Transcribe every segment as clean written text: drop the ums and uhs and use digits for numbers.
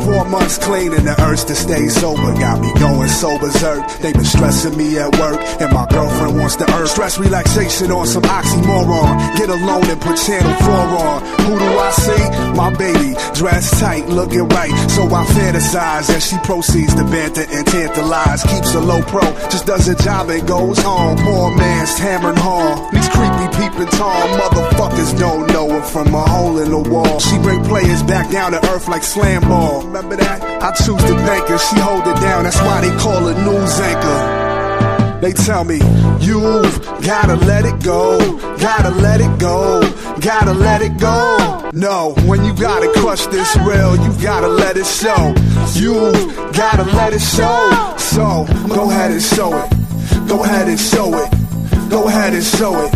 4 months clean and the urge to stay sober got me going so berserk. They been stressing me at work, and my girlfriend wants to earn stress relaxation on some oxymoron. Get alone and put channel 4 on. Who do I see? My baby, dressed tight, looking right. So I fantasize as she proceeds to banter and tantalize. Keeps a low pro, just does her job and goes home. Poor man's hammering home. These creepy peeping tall motherfuckers don't know her from a hole in the wall. She bring players back down to earth like slam ball. Remember that? I choose to thank her. She hold it down. That's why they call her news anchor. They tell me, you've gotta let it go, gotta let it go, gotta let it go. No, when you gotta crush this real, you gotta let it show. You've gotta let it show. So, go ahead and show it. Go ahead and show it. Go ahead and show it.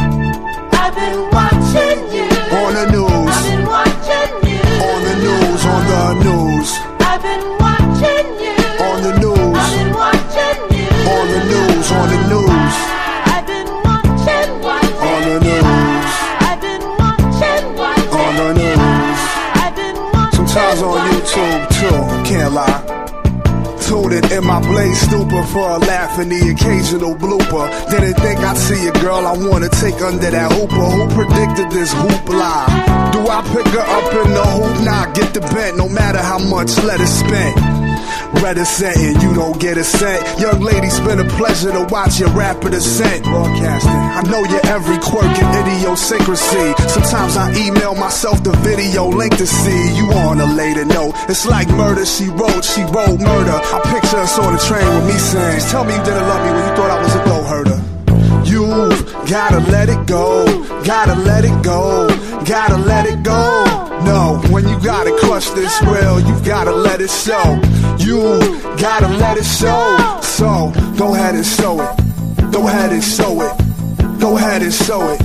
I've been watching you on the news. I've been watching you on the news, on the news. I've been watching you on the news. I've been watching you on the news, on the news. I've been watching on the news. I've been watching on the news. I've been watching. Sometimes on YouTube too, can't lie. Tune it in my blaze stupor for a laugh and the occasional blooper. Didn't think I'd see a girl I wanna take under that hooper. Who predicted this hoopla? Do I pick her up in the hoop? Nah, get the bent, no matter how much let it spent. Reticent and you don't get a cent. Young ladies, been a pleasure to watch your rapid ascent. Broadcasting, I know your every quirk and idiosyncrasy. Sometimes I email myself the video link to see you on a later note. It's like murder, she wrote murder. I picture us on the train with me saying, just tell me you didn't love me when you thought I was a go-herder. You've gotta let it go, gotta let it go, gotta let it go. No, when you gotta crush this real, you gotta let it show. You gotta let it show. So, go ahead and show it. Go ahead and show it. Go ahead and show it.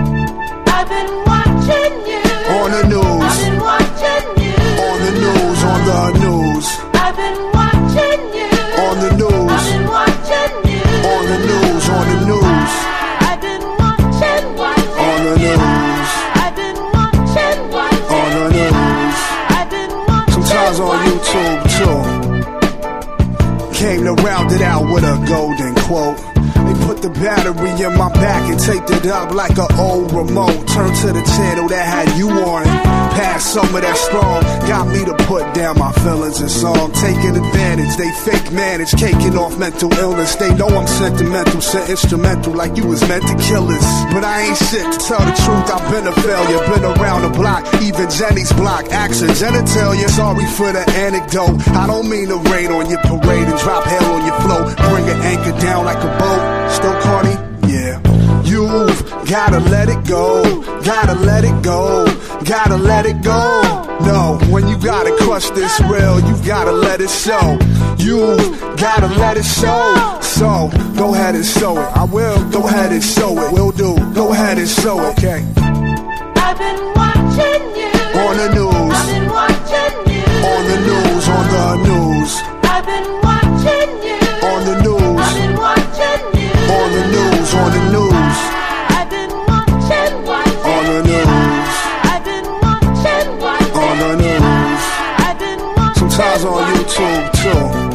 I've been watching you on the news. I've been watching you on the news, on the news. I've been watching you on the news. I've been watching you on the news, on the news. I've been watching on the news. I've been watching on the news. I've been watching. Sometimes on YouTube too. Came to round it out with a golden quote. They put the battery in my back and taped it up like an old remote. Turned to the channel that had you on it. Passed some of that strong, got me to put down my feelings in song. Taking advantage, they fake manage, caking off mental illness. They know I'm sentimental, shit instrumental like you was meant to kill us. But I ain't shit, to tell the truth, I've been a failure. Been around the block, even Jenny's block. Action, genitalia, sorry for the anecdote. I don't mean to rain on your parade and drop hell on your float. Bring an anchor down like a boat. Still corny? Yeah. You've gotta let it go, gotta let it go, gotta let it go. No, when you gotta crush this real, you gotta let it show. You've gotta let it show. So, go ahead and show it. I will. Go ahead and show it. Will do. Go ahead and show it. Okay. I've been watching you on the news. I've been watching you on the news, on the news. I've been watching you on the news. I've been watching you on the news, on the news. I've been watching on the news. I've been watching on the news. I've been watching. Sometimes on YouTube too.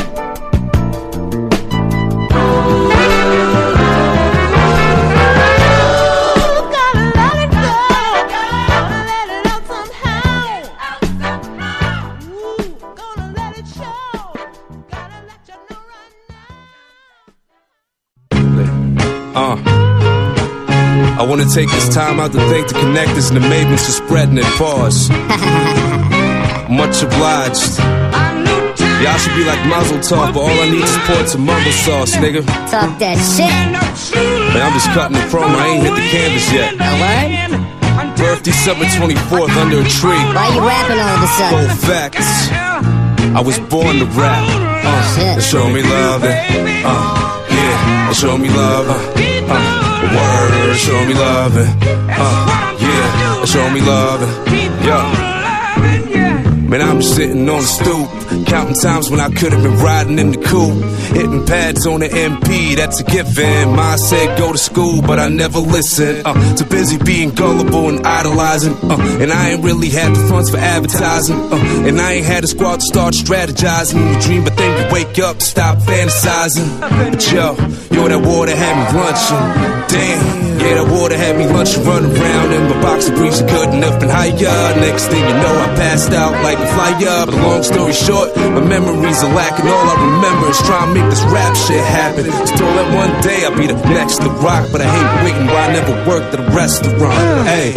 I want to take this time out to thank the connectors and the maidens for spreading it for us. Much obliged. Y'all should be like Mazel Tov, but all I need is ports and mumble sauce, nigga. Talk that shit. Man, I'm just cutting the promo, I ain't hit the canvas yet. A word? Birth December 24th under a tree. Why you rapping all of a sudden? Full facts. I was born to rap. Shit. They show me love, yeah. They show me love, word, show me love, yeah. They show me love, yeah. Man, I'm just sitting on the stoop, counting times when I could have been riding in the coupe, hitting pads on the MP, that's a given. Ma said go to school, but I never listened. Too busy being gullible and idolizing. And I ain't really had the funds for advertising. And I ain't had a squad to start strategizing. You dream, but then you wake up, stop fantasizing. But yo, that water had me lunching. Damn, yeah, that water had me lunching, running around in my boxer briefs, good enough and higher. Next thing you know, I passed out like a flyer. But long story short, my memories are lacking. All I remember is trying to make this rap shit happen. Still that one day I'll be the next to rock, but I hate waiting while I never worked at a restaurant. Hey,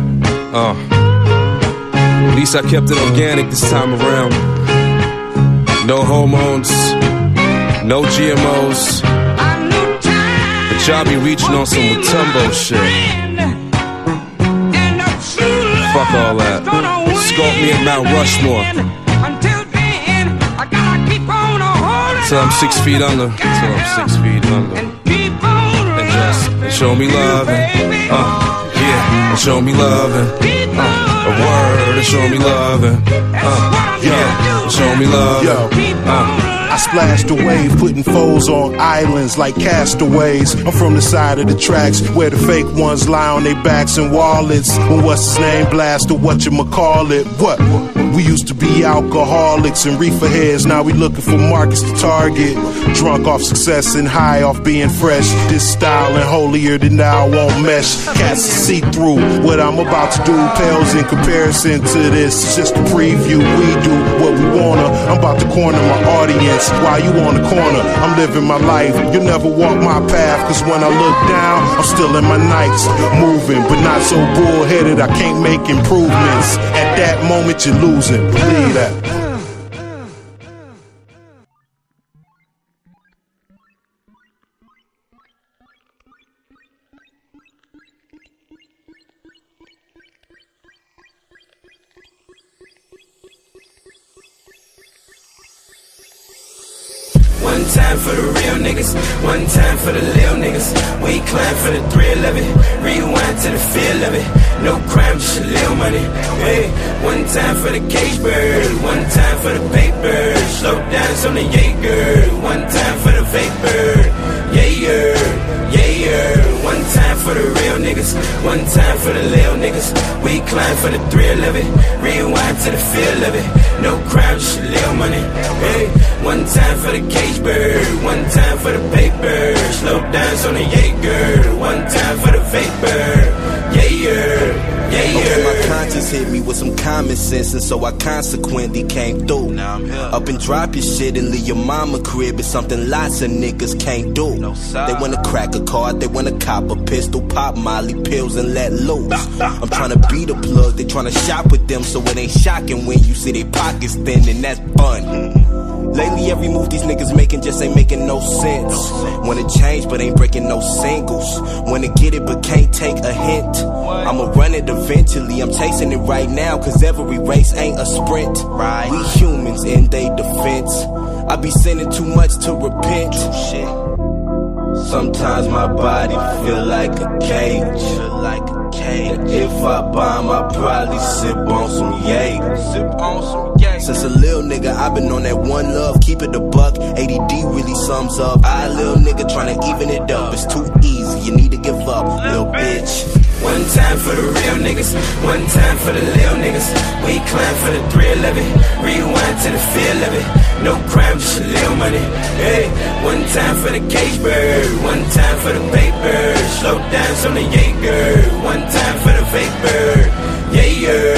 at least I kept it organic this time around. No hormones, no GMOs. But y'all be reaching on some Mutombo shit. Fuck all that. Sculpt me at Mount Rushmore. Till I'm 6 feet under. Till I'm 6 feet under. And just show me love and yeah, and show me love and a word and show me love and yeah, show me love. I splashed away, putting foes on islands like castaways. I'm from the side of the tracks where the fake ones lie on their backs and wallets. When what's his name blast or whatchamacallit. What? We used to be alcoholics and reefer heads, now we looking for markets to target. Drunk off success and high off being fresh. This style and holier than thou won't mesh. Cats see through what I'm about to do pales in comparison to this. It's just a preview, we do what we wanna. I'm about to corner my audience while you on the corner. I'm living my life, you'll never walk my path. Cause when I look down, I'm still in my nights, moving, but not so bullheaded I can't make improvements. At that moment you're losing, believe that. One time for the real niggas, one time for the lil niggas. We climb for the thrill of it, rewind to the feel of it. No crime, just a little money. Hey, one time for the cage bird, one time for the paper. Slow dance on the Jaeger, one time for the vapor. Yeah, yeah. One time for the real niggas, one time for the lil niggas. We climb for the thrill of it, rewind to the feel of it. No crime, just a little money. Hey, one time for the cage bird, one time for the paper. Slow dance on the Jaeger, one time for the vapor. Yeah. Okay, my conscience hit me with some common sense, and so I consequently came through. Now I'm here. Up and drop your shit and leave your mama crib. It's something lots of niggas can't do. No, they wanna crack a card, they wanna cop a pistol, pop Molly pills and let loose. I'm tryna be the plug, they tryna shop with them, so it ain't shocking when you see their pockets thin, and that's fun. Lately every move these niggas making just ain't making no sense. Wanna change but ain't breaking no singles. Wanna get it but can't take a hint. I'ma run it eventually, I'm chasing it right now. Cause every race ain't a sprint. We humans in they defense. I be sinning too much to repent. Sometimes my body feel like a cage. And if I bomb, I probably sip on some Jaeger. Since a little nigga, I been on that one love, keep it a buck. ADD really sums up. I little nigga tryna even it up. It's too easy, you need to give up, little bitch. One time for the real niggas, one time for the lil niggas. We climb for the thrill of it, rewind to the feel of it. No crime, just a little money. Hey, one time for the cage bird, one time for the paper. Slow dance on the Jaeger, one time for the vapor. Yeah.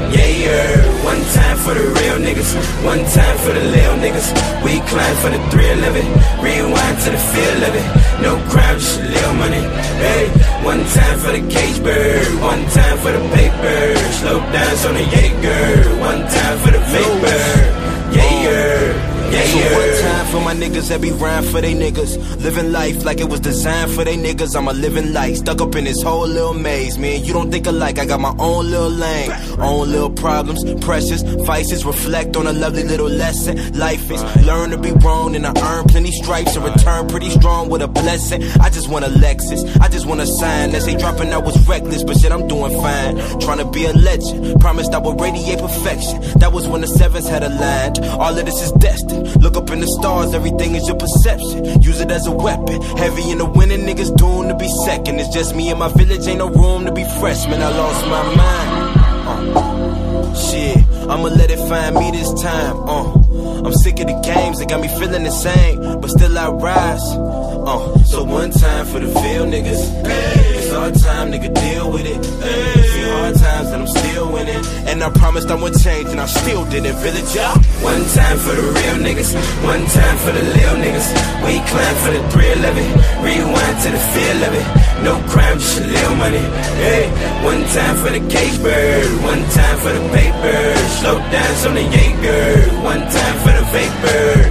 One time for the real niggas, one time for the lil niggas. We climb for the thrill of it, rewind to the feel of it. No crime, just a little money. Hey, one time for the cage bird, one time for the paper. Slow dance on the Jaeger, one time for the vapor. Yeah. So one time for my niggas that be rhyme for they niggas. Living life like it was designed for they niggas. I'm a living light, stuck up in this whole little maze. Man, you don't think alike, I got my own little lane. Own little problems, pressures, vices. Reflect on a lovely little lesson. Life is learn to be wrong, and I earn plenty stripes and return pretty strong with a blessing. I just want a Lexus, I just want a sign that say dropping out was reckless, but shit, I'm doing fine. Trying to be a legend, promised I would radiate perfection. That was when the sevens had aligned. All of this is destined. Look up in the stars, everything is your perception. Use it as a weapon. Heavy in the winning, niggas doomed to be second. It's just me and my village, ain't no room to be freshmen. I lost my mind. Shit, I'ma let it find me this time. I'm sick of the games, they got me feeling the same, but still I rise. So one time for the field niggas. It's our time, nigga, deal with it. See hard times and I'm still winning. And I promised I would change and I still didn't. Village up. One time for the real niggas, one time for the lil niggas. We climb for the thrill of it, rewind to the feel of it. No crime, just a little money. Hey, one time for the cage bird, one time for the paper. Slow dance on the Jaeger, one time for the vapor.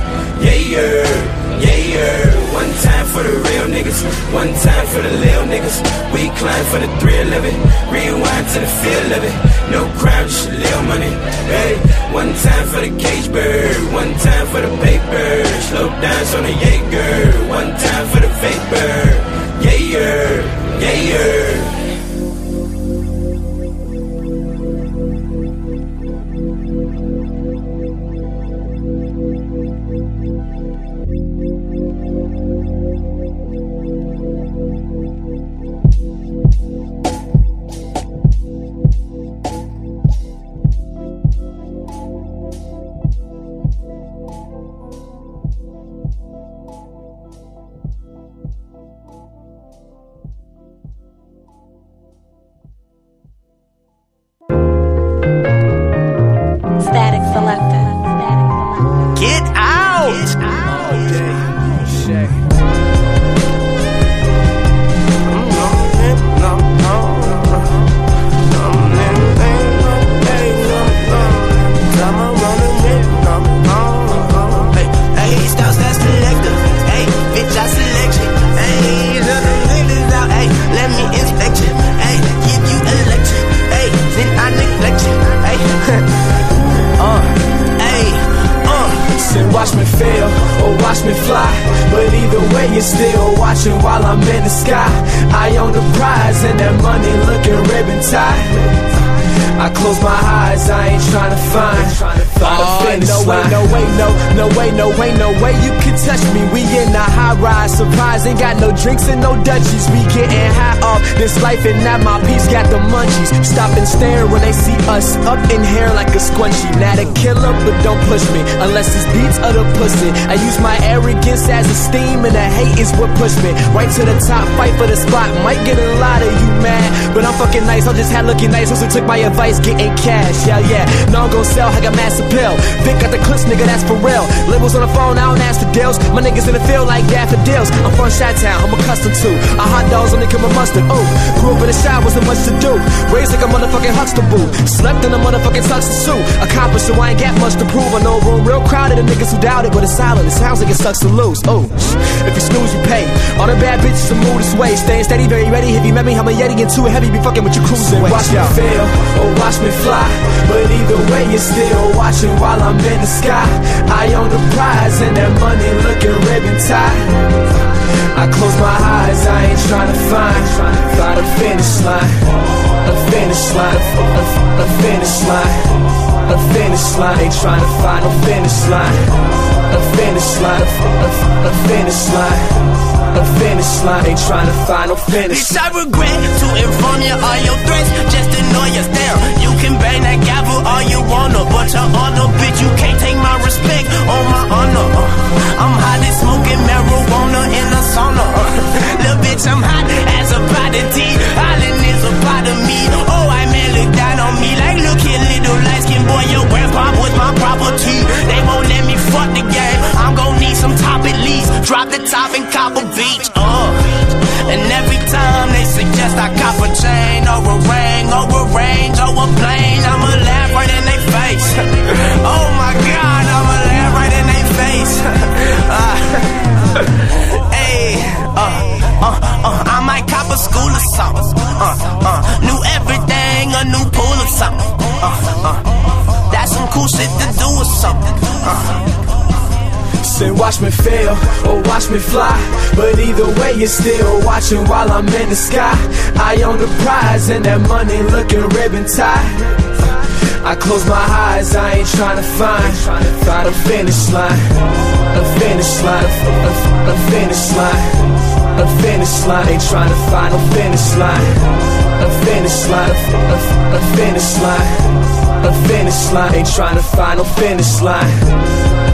Yeah, one time for the real niggas, one time for the lil niggas. We climb for the thrill of it, rewind to the feel of it. No crime, just a little money. Hey, one time for the cage bird, one time for the paper. Slow dance on the Jaeger, one time for the vapor. Yeah. Static Selector. Get out! Watch me fail or watch me fly, but either way you're still watching while I'm in the sky. I own the prize and that money looking ribbon tied. I close my eyes, I ain't trying to find the finish line. No way you can touch me. We in the high rise, surprise, ain't got no drinks and no Dutchies. We getting high off this life and now my peeps got the munchies. Stop and stare when they see us up in here like a squunchy. Not a killer, but don't push me unless it's beats of the pussy. I use my arrogance as a steam and the hate is what pushed me right to the top. Fight for the spot, might get a lot of you mad, but I'm fucking nice. I just had looking nice, also took my advice, getting cash. Yeah, no I'm gon' sell, I got mass appeal. Vic got the clips, nigga, that's for real. Labels on the phone, I don't ask for deals. My niggas in the field like daffodils. I'm from Chi-Town, I'm accustomed to a hot dogs only come with mustard. Ooh, grew up in the shop, wasn't much to do. Raised like a motherfucking Huxtable. Slept in a motherfucking tuxedo suit. Accomplished, so I ain't got much to prove. I know a room real crowded of niggas who doubt it, but it's silent, it sounds like it sucks to lose. Ooh, if you snooze, you pay. All the bad bitches to move this way. Staying steady, very ready. If you met me, I'm a Yeti and too heavy, be fucking with your cruising. Watch me fail or watch me fly, but either way you're still watching while I'm in the sky. I own the prize and that money looking ribbon tied. I close my eyes, I ain't trying to find a finish line, a finish line, a finish line, a finish line. Ain't trying to find a finish line, a finish line, a finish line, a finish line. Ain't trying to find no finish. Bitch, I regret to inform you all your threats, just ignore your stare. You can bang that gavel all you wanna, but your honor, bitch, you can't take my respect on my honor. I'm hot as smoking marijuana in a sauna. Little bitch, I'm hot as a pot of tea. Island is a part of me. Oh, I man, look down on me like, look here, little light-skinned boy, your grandpa was my property. They won't let me fuck the game. I'm gon' need some top at least. Drop the top and cop a beach. And every time they suggest I cop a chain or a ring or a range or a plane, I'ma laugh right in their face. Oh my God, I'ma laugh right in their face. something. Say watch me fail or watch me fly, but either way you're still watching while I'm in the sky. I own the prize and that money looking ribbon tie. I close my eyes, I ain't trying to find a finish line, a finish line, a finish line, a finish line. Ain't trying to find a finish line, a finish line, a finish line, a finish line. Ain't trying to find a finish line.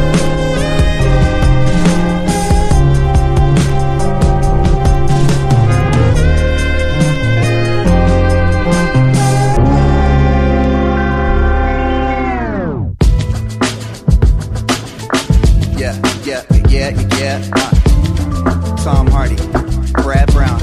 Tom Hardy, Brad Brown.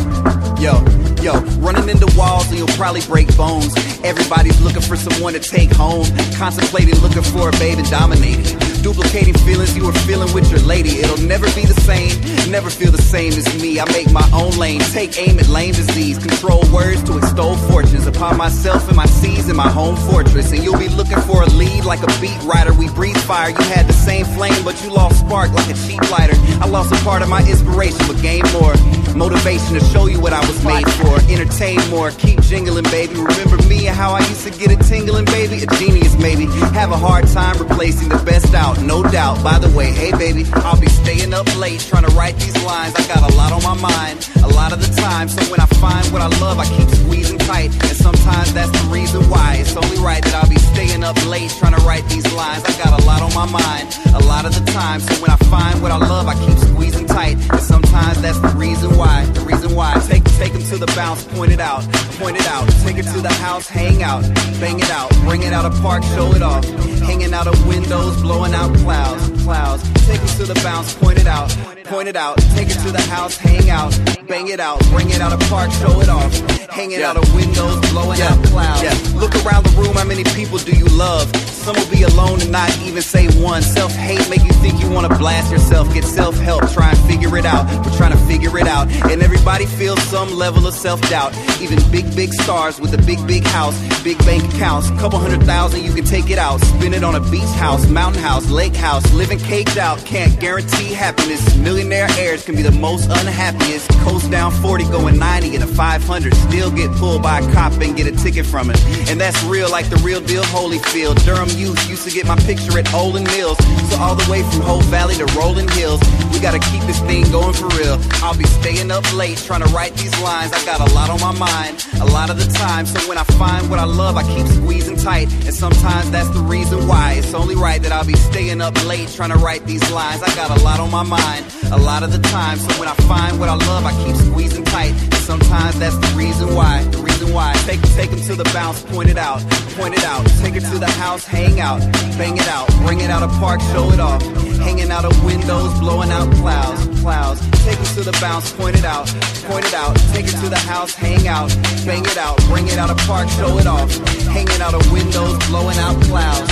Yo, running into walls and you'll probably break bones. Everybody's looking for someone to take home. Contemplating, looking for a babe and dominating. Duplicating feelings you were feeling with your lady. It'll never be the same, never feel the same as me. I make my own lane, take aim at lame disease. Control words to extol fortunes upon myself and my seas in my home fortress. And you'll be looking for a lead like a beat writer. We breathe fire, you had the same flame, but you lost spark like a cheap lighter. I lost a part of my inspiration, but gained more motivation to show you what I was made for. Entertain more, keep jingling, baby. Remember me and how I used to get it tingling, baby? A genius, maybe. Have a hard time replacing the best out, no doubt. By the way, hey, baby, I'll be staying up late trying to write these lines. I got a lot on my mind, a lot of the time. So when I find what I love, I keep squeezing tight. And sometimes that's the reason why it's only right that I'll be staying up late trying to write these lines. I got a lot on my mind, a lot of the time. So when I find what I love, I keep squeezing tight. And sometimes that's the reason why, the reason why. Take them to the bounce, point it out, point it out. Take it to the house, hang out, bang it out. Bring it out of park, show it off. Hanging out of windows, blowing out clouds. Take it to the bounce, point it out, point it out. Take it to the house, hang out, bang it out. Bring it out of park, show it off. Hanging out of windows, blowing out clouds. Look around the room, how many people do you love? Some will be alone and not even say one. Self-hate make you think you want to blast yourself. Get self-help, try and figure it out. We're trying to figure it out. And everybody feels some level of self-doubt. Even big stars with a big house, big bank accounts. Couple 100,000, you can take it out. Spend it on a beach house, mountain house, lake house. Living caged out, can't guarantee happiness. Millionaire heirs can be the most unhappiest. Coast down 40, going 90 in a 500. Still get pulled by a cop and get a ticket from it. And that's real, like the real deal Holyfield. Durham youth used to get my picture at Olin Mills. So all the way from Hope Valley to Rolling Hills, we gotta keep this thing going for real. I'll be staying up late trying to write these lines. I got a lot on my mind, a lot of the time. So when I find what I love, I keep squeezing tight. And sometimes that's the reason why it's only right that I'll be staying up late trying to write these lines. I got a lot on my mind, a lot of the time. So when I find what I love, I keep squeezing tight. And sometimes that's the reason why, the reason why. Take them to the bounce, point it out, point it out. Take it to the house, hang out, bang it out. Bring it out of park, show it off. Hanging out of windows, blowing out clouds. Take it to the bounce, point it out, point it out. Take it to the house, hang out, bang it out. Bring it out of park, show it off. Hanging out of windows, blowing out clouds.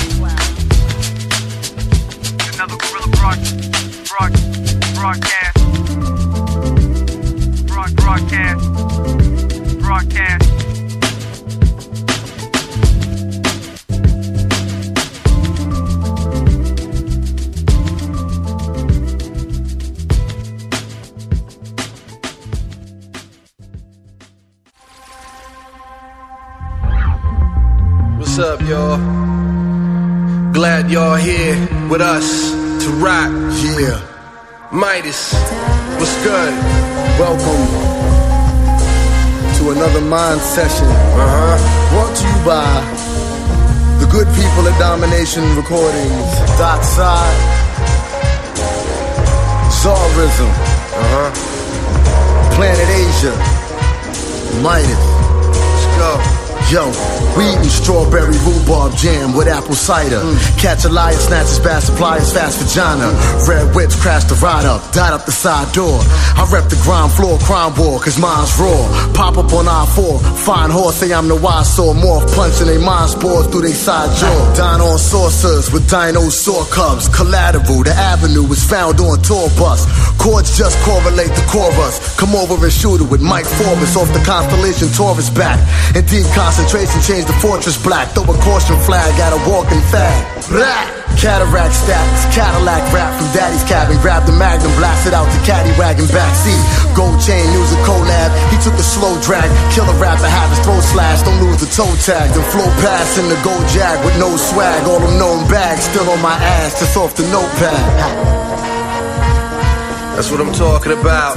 Another Gorilla broadcast. What's up, y'all? Glad y'all here with us to rock. Yeah. Midas, what's good? Welcome to another Mind Session. Brought to you by the good people at Domination Recordings, Dockside, Zarism, Planet Asia, Midas. Let's go. Yo, we eatin' strawberry rhubarb jam with apple cider. Catch a lion, snatch his bad suppliers, fast vagina. Red whips crash the ride up, dot up the side door. I rep the ground floor, crime war, cause mine's raw. Pop up on I-4, fine horse, say I'm the wise saw. Morph punching they mind spores through they side jaw. Dine on saucers with dinosaur cubs. Collateral, the avenue is found on tour bus. Chords just correlate the chorus. Come over and shoot it with Mike Forbes off the Constellation Taurus back. And deep Concentration changed the fortress black. Throw a caution flag at a walking fag. Blah! Cataract status, Cadillac rap from daddy's cabin. Grabbed the magnum, blasted out the caddy wagon backseat. Gold chain, music collab. He took the slow drag. Killer rapper, have his throat slashed. Don't lose the toe tag. Then flow past in the gold jag with no swag. All them known bags still on my ass, just off the notepad. That's what I'm talking about.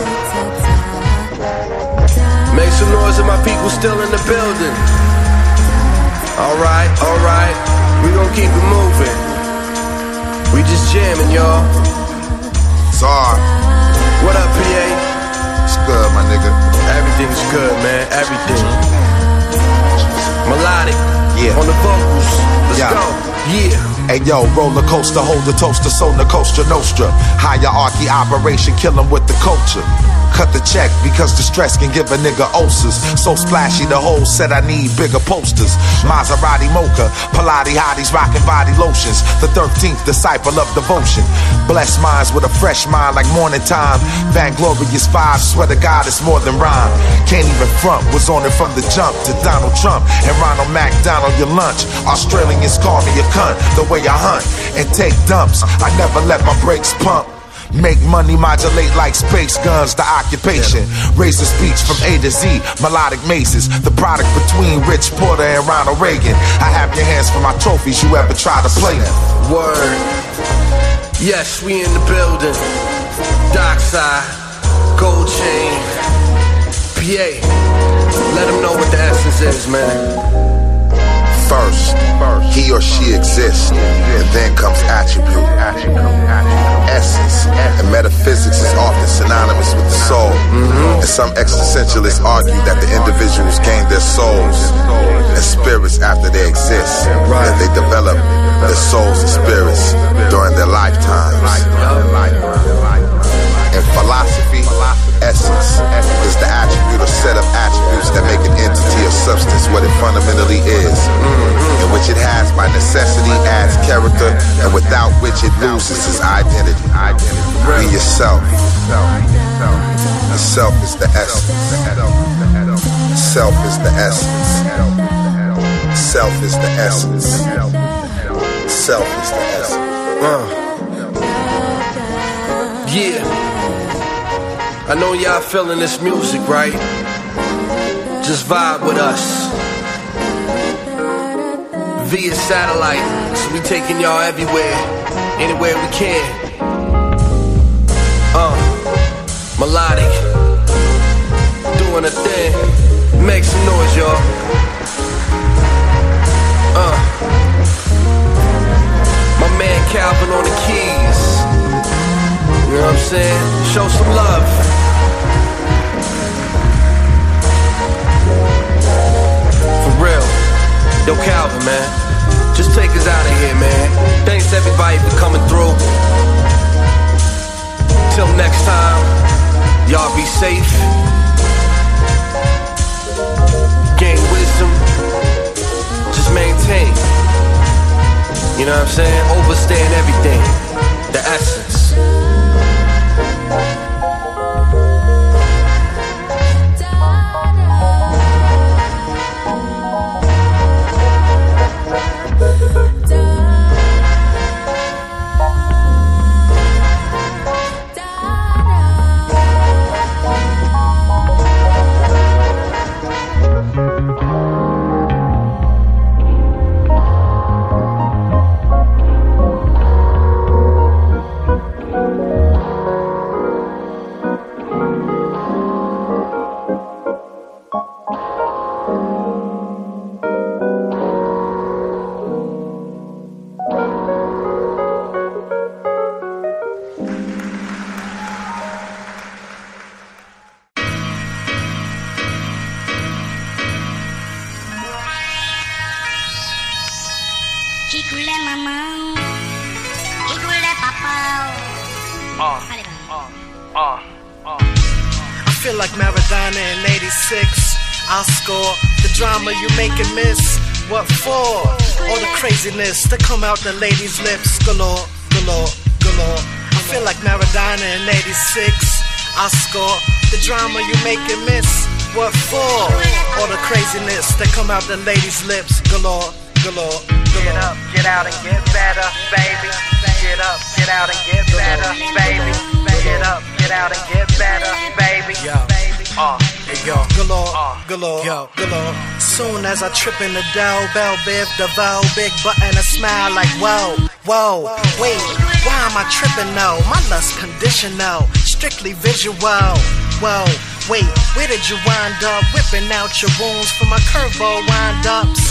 Make some noise if my people still in the building. Alright, we gon' keep it moving. We just jamming, y'all. Czar. What up, PA? It's good, my nigga. Everything's good, man. Everything. Melodic. Yeah. On the vocals. Let's go. Yeah. Hey yo, roller coaster, hold the toaster, Sona Costa Nostra. Hierarchy operation, kill 'em with the culture. Cut the check because the stress can give a nigga ulcers. So splashy the whole set, I need bigger posters. Maserati mocha, Pilates hotties rocking body lotions. The 13th disciple of devotion. Bless minds with a fresh mind like morning time. Vainglorious vibes, swear to God it's more than rhyme. Can't even front, was on it from the jump. To Donald Trump and Ronald McDonald your lunch. Australians call me a cunt, the way I hunt and take dumps. I never let my brakes pump. Make money modulate like space guns, the occupation. Raise the speech from A to Z, melodic mazes. The product between Rich Porter and Ronald Reagan. I have your hands for my trophies, you ever try to play them? Word. Yes, we in the building. Dockside, gold chain. PA, let them know what the essence is, man. First, he or she exists, and then comes attribute. Essence and metaphysics is often synonymous with the soul. And some existentialists argue that the individuals gain their souls and spirits after they exist, that they develop their souls and spirits during their lifetimes. In philosophy, essence is the attribute or set of attributes that make an entity or substance what it fundamentally is, in which it has by necessity adds character, and without which it loses its identity. Be yourself. The self is the essence. Self is the essence. Self is the essence. Self is the essence. Yeah. I know y'all feeling this music, right? Just vibe with us. Via satellite, so we taking y'all everywhere, anywhere we can. Melodic, doing a thing. Make some noise, y'all. My man Calvin on the keys. You know what I'm saying? Show some love. For real. Yo, Calvin, man. Just take us out of here, man. Thanks everybody for coming through. Till next time, y'all be safe. Gain wisdom. Just maintain. You know what I'm saying? Overstand everything. The essence. I feel like Maradona in 86. I'll score the drama you make and miss. What for? All the craziness that come out the ladies' lips. Galore, galore, galore. I feel like Maradona in 86. I'll score the drama you make and miss. what for? All the craziness that come out the ladies' lips, galore, galore, galore. Get up, get out and get better, baby. Get up, get out and get better, baby. Get up, get out and get better, baby. Yo, galore, galore, yo, galore. Soon as I trip in the dough, bell biv, DeVoe, big button, a smile like whoa, whoa. Wait, why am I tripping now? My lust conditional, strictly visual. Whoa, wait, where did you wind up? Whipping out your wounds for my curveball wind-ups.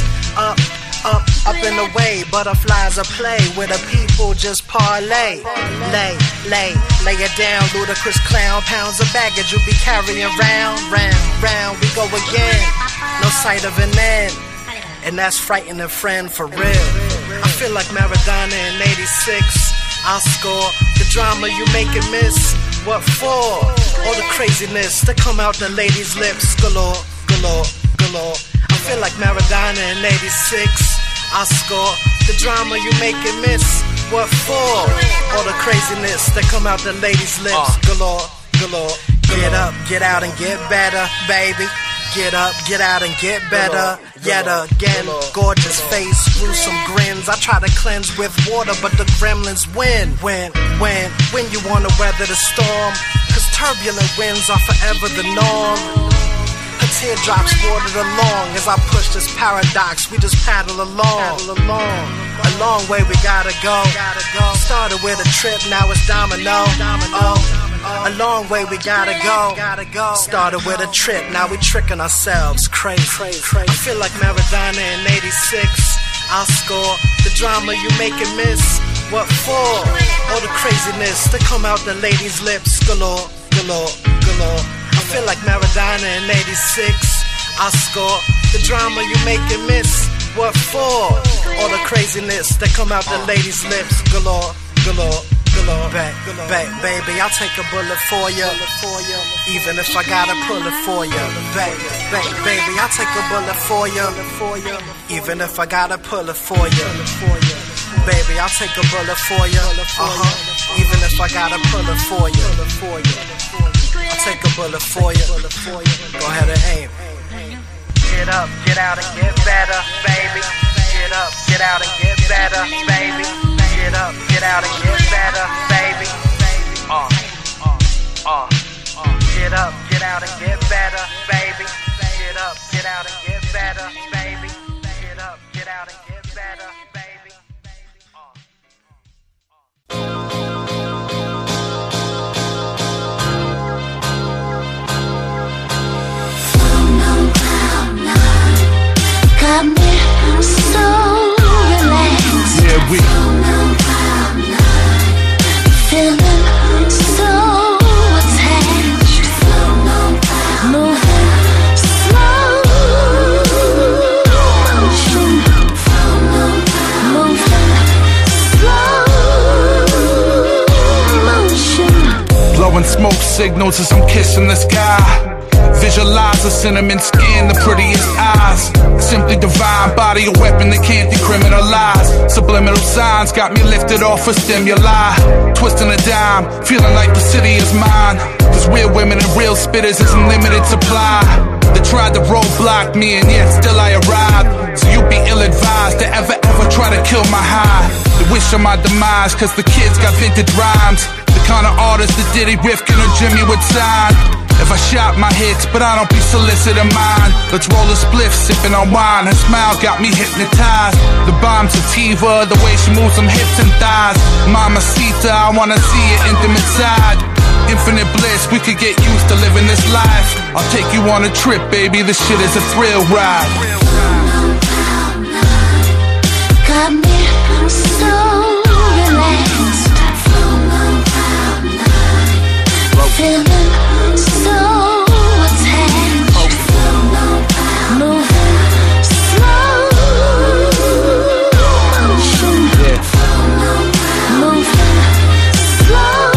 Up in the way, butterflies are play where the people just parlay. Lay it down, ludicrous clown. Pounds of baggage you'll be carrying round, we go again. No sight of an end, and that's frightening, friend, for real. I feel like Maradona in '86. I'll score the drama you make it miss. What for? All the craziness that come out the ladies' lips, galore, galore, galore. I feel like Maradona in '86. I score the drama you make it miss. What for? All the craziness that come out the ladies' lips. Galore, galore. Get up, get out and get better, baby. Get up, get out and get better. Yet again, gorgeous face, gruesome grins. I try to cleanse with water, but the gremlins win. When you wanna weather the storm, 'cause turbulent winds are forever the norm. Her teardrops watered along as I push this paradox. We just paddle along. A long way we gotta go. Started with a trip, now it's domino. A long way we gotta go. Started with a trip, now we tricking ourselves. Crazy. I feel like Maradona in '86. I'll score the drama you make it miss. What for? All the craziness that come out the ladies' lips. Galore, galore, galore. I feel like Maradona in '86. I score the drama you make it miss. What for? All the craziness that come out the ladies' lips. Galore, galore, galore. Baby, I'll take a bullet for you. Even if I gotta pull it for you. Baby, I'll take a bullet for you. Even if I gotta pull it for you. Baby, I'll take a bullet for you. Even if I gotta pull it for you. I'll take a bullet for you. Go ahead and aim. Get up, get out and get better, baby. Get up, get out and get better, baby. Get up, get out and get better, baby. Get up, get out and get better, baby. Get up, get out and get better, baby. Get up, get out and get better, baby. Got me so relaxed. Yeah, we feeling so attached. Moving slow motion. Moving slow motion. Blowing smoke signals as I'm kissing the sky. Visualize the cinnamon skin, the prettiest eyes. Simply divine, body a weapon that can't decriminalize. Subliminal signs got me lifted off for stimuli. Twisting a dime, feeling like the city is mine. 'Cause real women and real spitters is unlimited supply. They tried to roadblock me and yet still I arrived. So you be ill-advised to ever try to kill my high. They wish on my demise 'cause the kids got vintage rhymes. The kind of artist that Diddy, Rifkin or Jimmy would sign. If I shot my hits, but I don't be soliciting mine. Let's roll a spliff, sipping on wine. Her smile got me hypnotized. The bomb sativa, the way she moves them hips and thighs. Mamacita, I wanna see your intimate side. Infinite bliss, we could get used to living this life. I'll take you on a trip, baby, this shit is a thrill ride. Got me so relaxed. Feeling so attached. Moving slow motion. Moving slow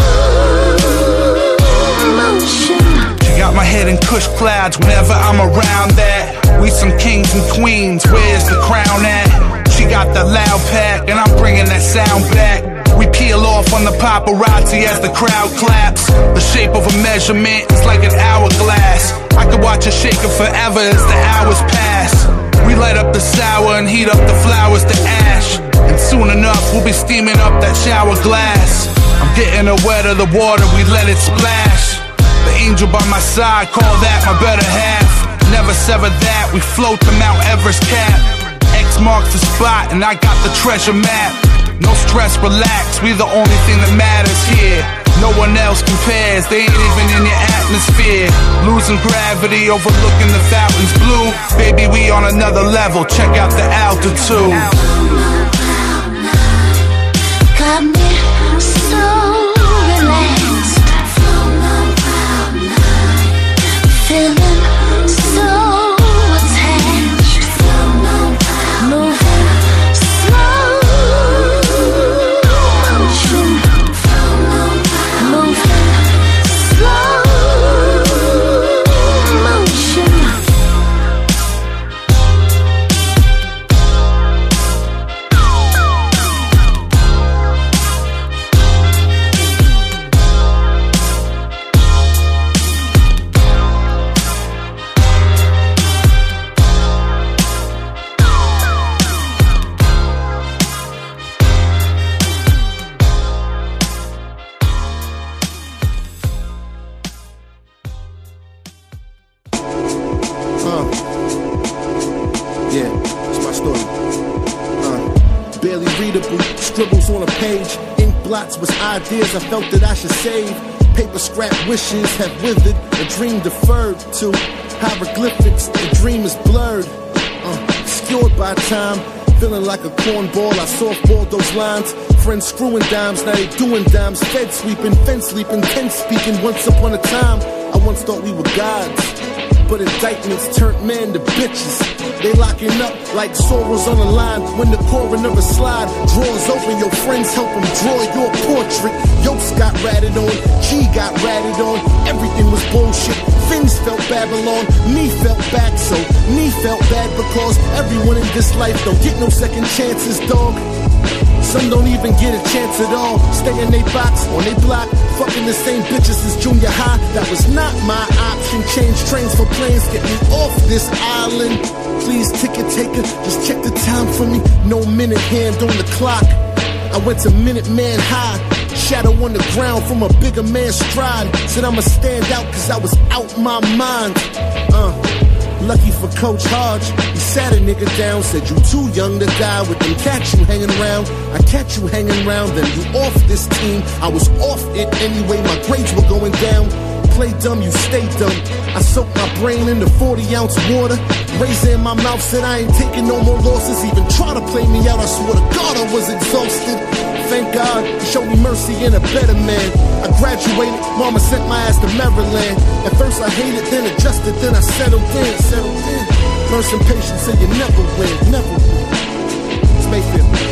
motion. She got my head in Kush clouds whenever I'm around that. We some kings and queens, where's the crown at? She got that loud pack and I'm bringing that sound back. We peel off on the paparazzi as the crowd claps. The shape of a measurement is like an hourglass. I could watch her shaking forever as the hours pass. We light up the sour and heat up the flowers to ash. And soon enough, we'll be steaming up that shower glass. I'm getting her wetter, the water, we let it splash. The angel by my side, call that my better half. Never sever that, we float to Mount Everest cap. X marks the spot and I got the treasure map. No stress, relax, we the only thing that matters here. No one else compares, they ain't even in your atmosphere. Losing gravity, overlooking the fountains blue. Baby, we on another level, check out the altitude. Got me so relaxed, feeling so attached, moving slow motion, moving slow motion. Yeah, it's my story. Barely readable, scribbles on a page. Ink blots with ideas I felt that I should save. Paper scrap wishes have withered, a dream deferred to hieroglyphics, the dream is blurred. Obscured by time, feeling like a cornball. I softballed those lines. Friends screwing dimes, now they doing dimes. Fed sweeping, fence sleeping, tent speaking. Once upon a time, I once thought we were gods, but indictments turned men to bitches. They locking up like sorrows on the line. When the coroner a slide, drawers open, your friends help them draw your portrait. Yokes got ratted on, G got ratted on. Everything was bullshit. Things felt Babylon, me felt back, so me felt bad because everyone in this life don't get no second chances, dog. Some don't even get a chance at all. Stay in they box, on they block, fucking the same bitches as junior high. That was not my option. Change trains for planes, get me off this island. Please, ticket taker, just check the time for me. No minute hand on the clock. I went to Minute Man High. Shadow on the ground from a bigger man's stride. Said I'ma stand out cause I was out my mind. Lucky for Coach Hodge, he sat a nigga down. Said you too young to die with them cats you hanging around. I catch you hanging around, then you off this team. I was off it anyway, my grades were going down. Play dumb, you stay dumb. I soaked my brain into 40-ounce water. Razor in my mouth said I ain't taking no more losses. Even try to play me out, I swear to God I was exhausted. Thank God he showed me mercy and a better man. I graduated, mama sent my ass to Maryland. At first I hated, then adjusted, then I settled in. Learn some patience so you never win, never win. It's Mayfield.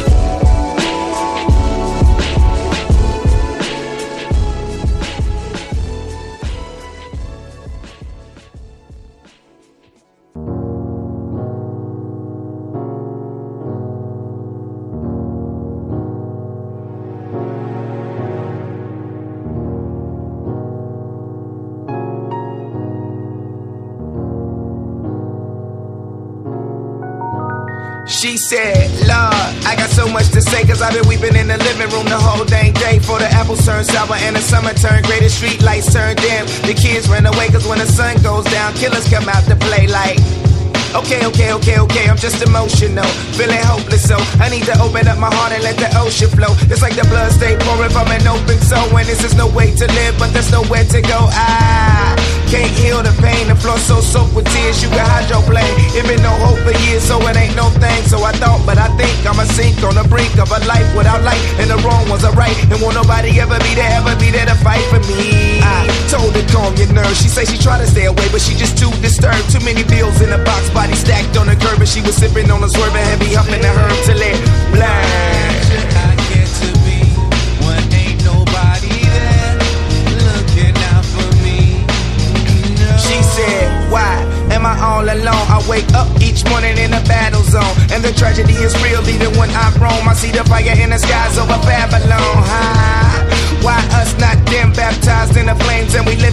She said, Lord, I got so much to say cause I've been weeping in the living room the whole dang day. For the apples turn sour and the summer turned gray, the street lights turn dim. The kids ran away cause when the sun goes down, killers come out to play like Okay, I'm just emotional, feeling hopeless, so I need to open up my heart and let the ocean flow. It's like the blood stay pouring from an open soul, and this is no way to live, but there's nowhere to go. I can't heal the pain, the floor so soaked with tears, you can hydroplane. It been no hope for years, so it ain't no thing. So I thought, but I think I'ma sink on the brink of a life without light, and the wrong ones are right, and won't nobody ever be there to fight for me. I told her calm your nerves, she say she try to stay away, but she just too disturbed. Too many bills in the box, body stacked on the curb, and she was sipping on a swerve and heavy humping the herb till it blind. I get to be when ain't nobody there looking out for me. No. She said, why am I all alone? I wake up each morning in a battle zone, and the tragedy is real even when I roam. I see the fire in the skies over Babylon. Why us not them baptized in the flames, and we living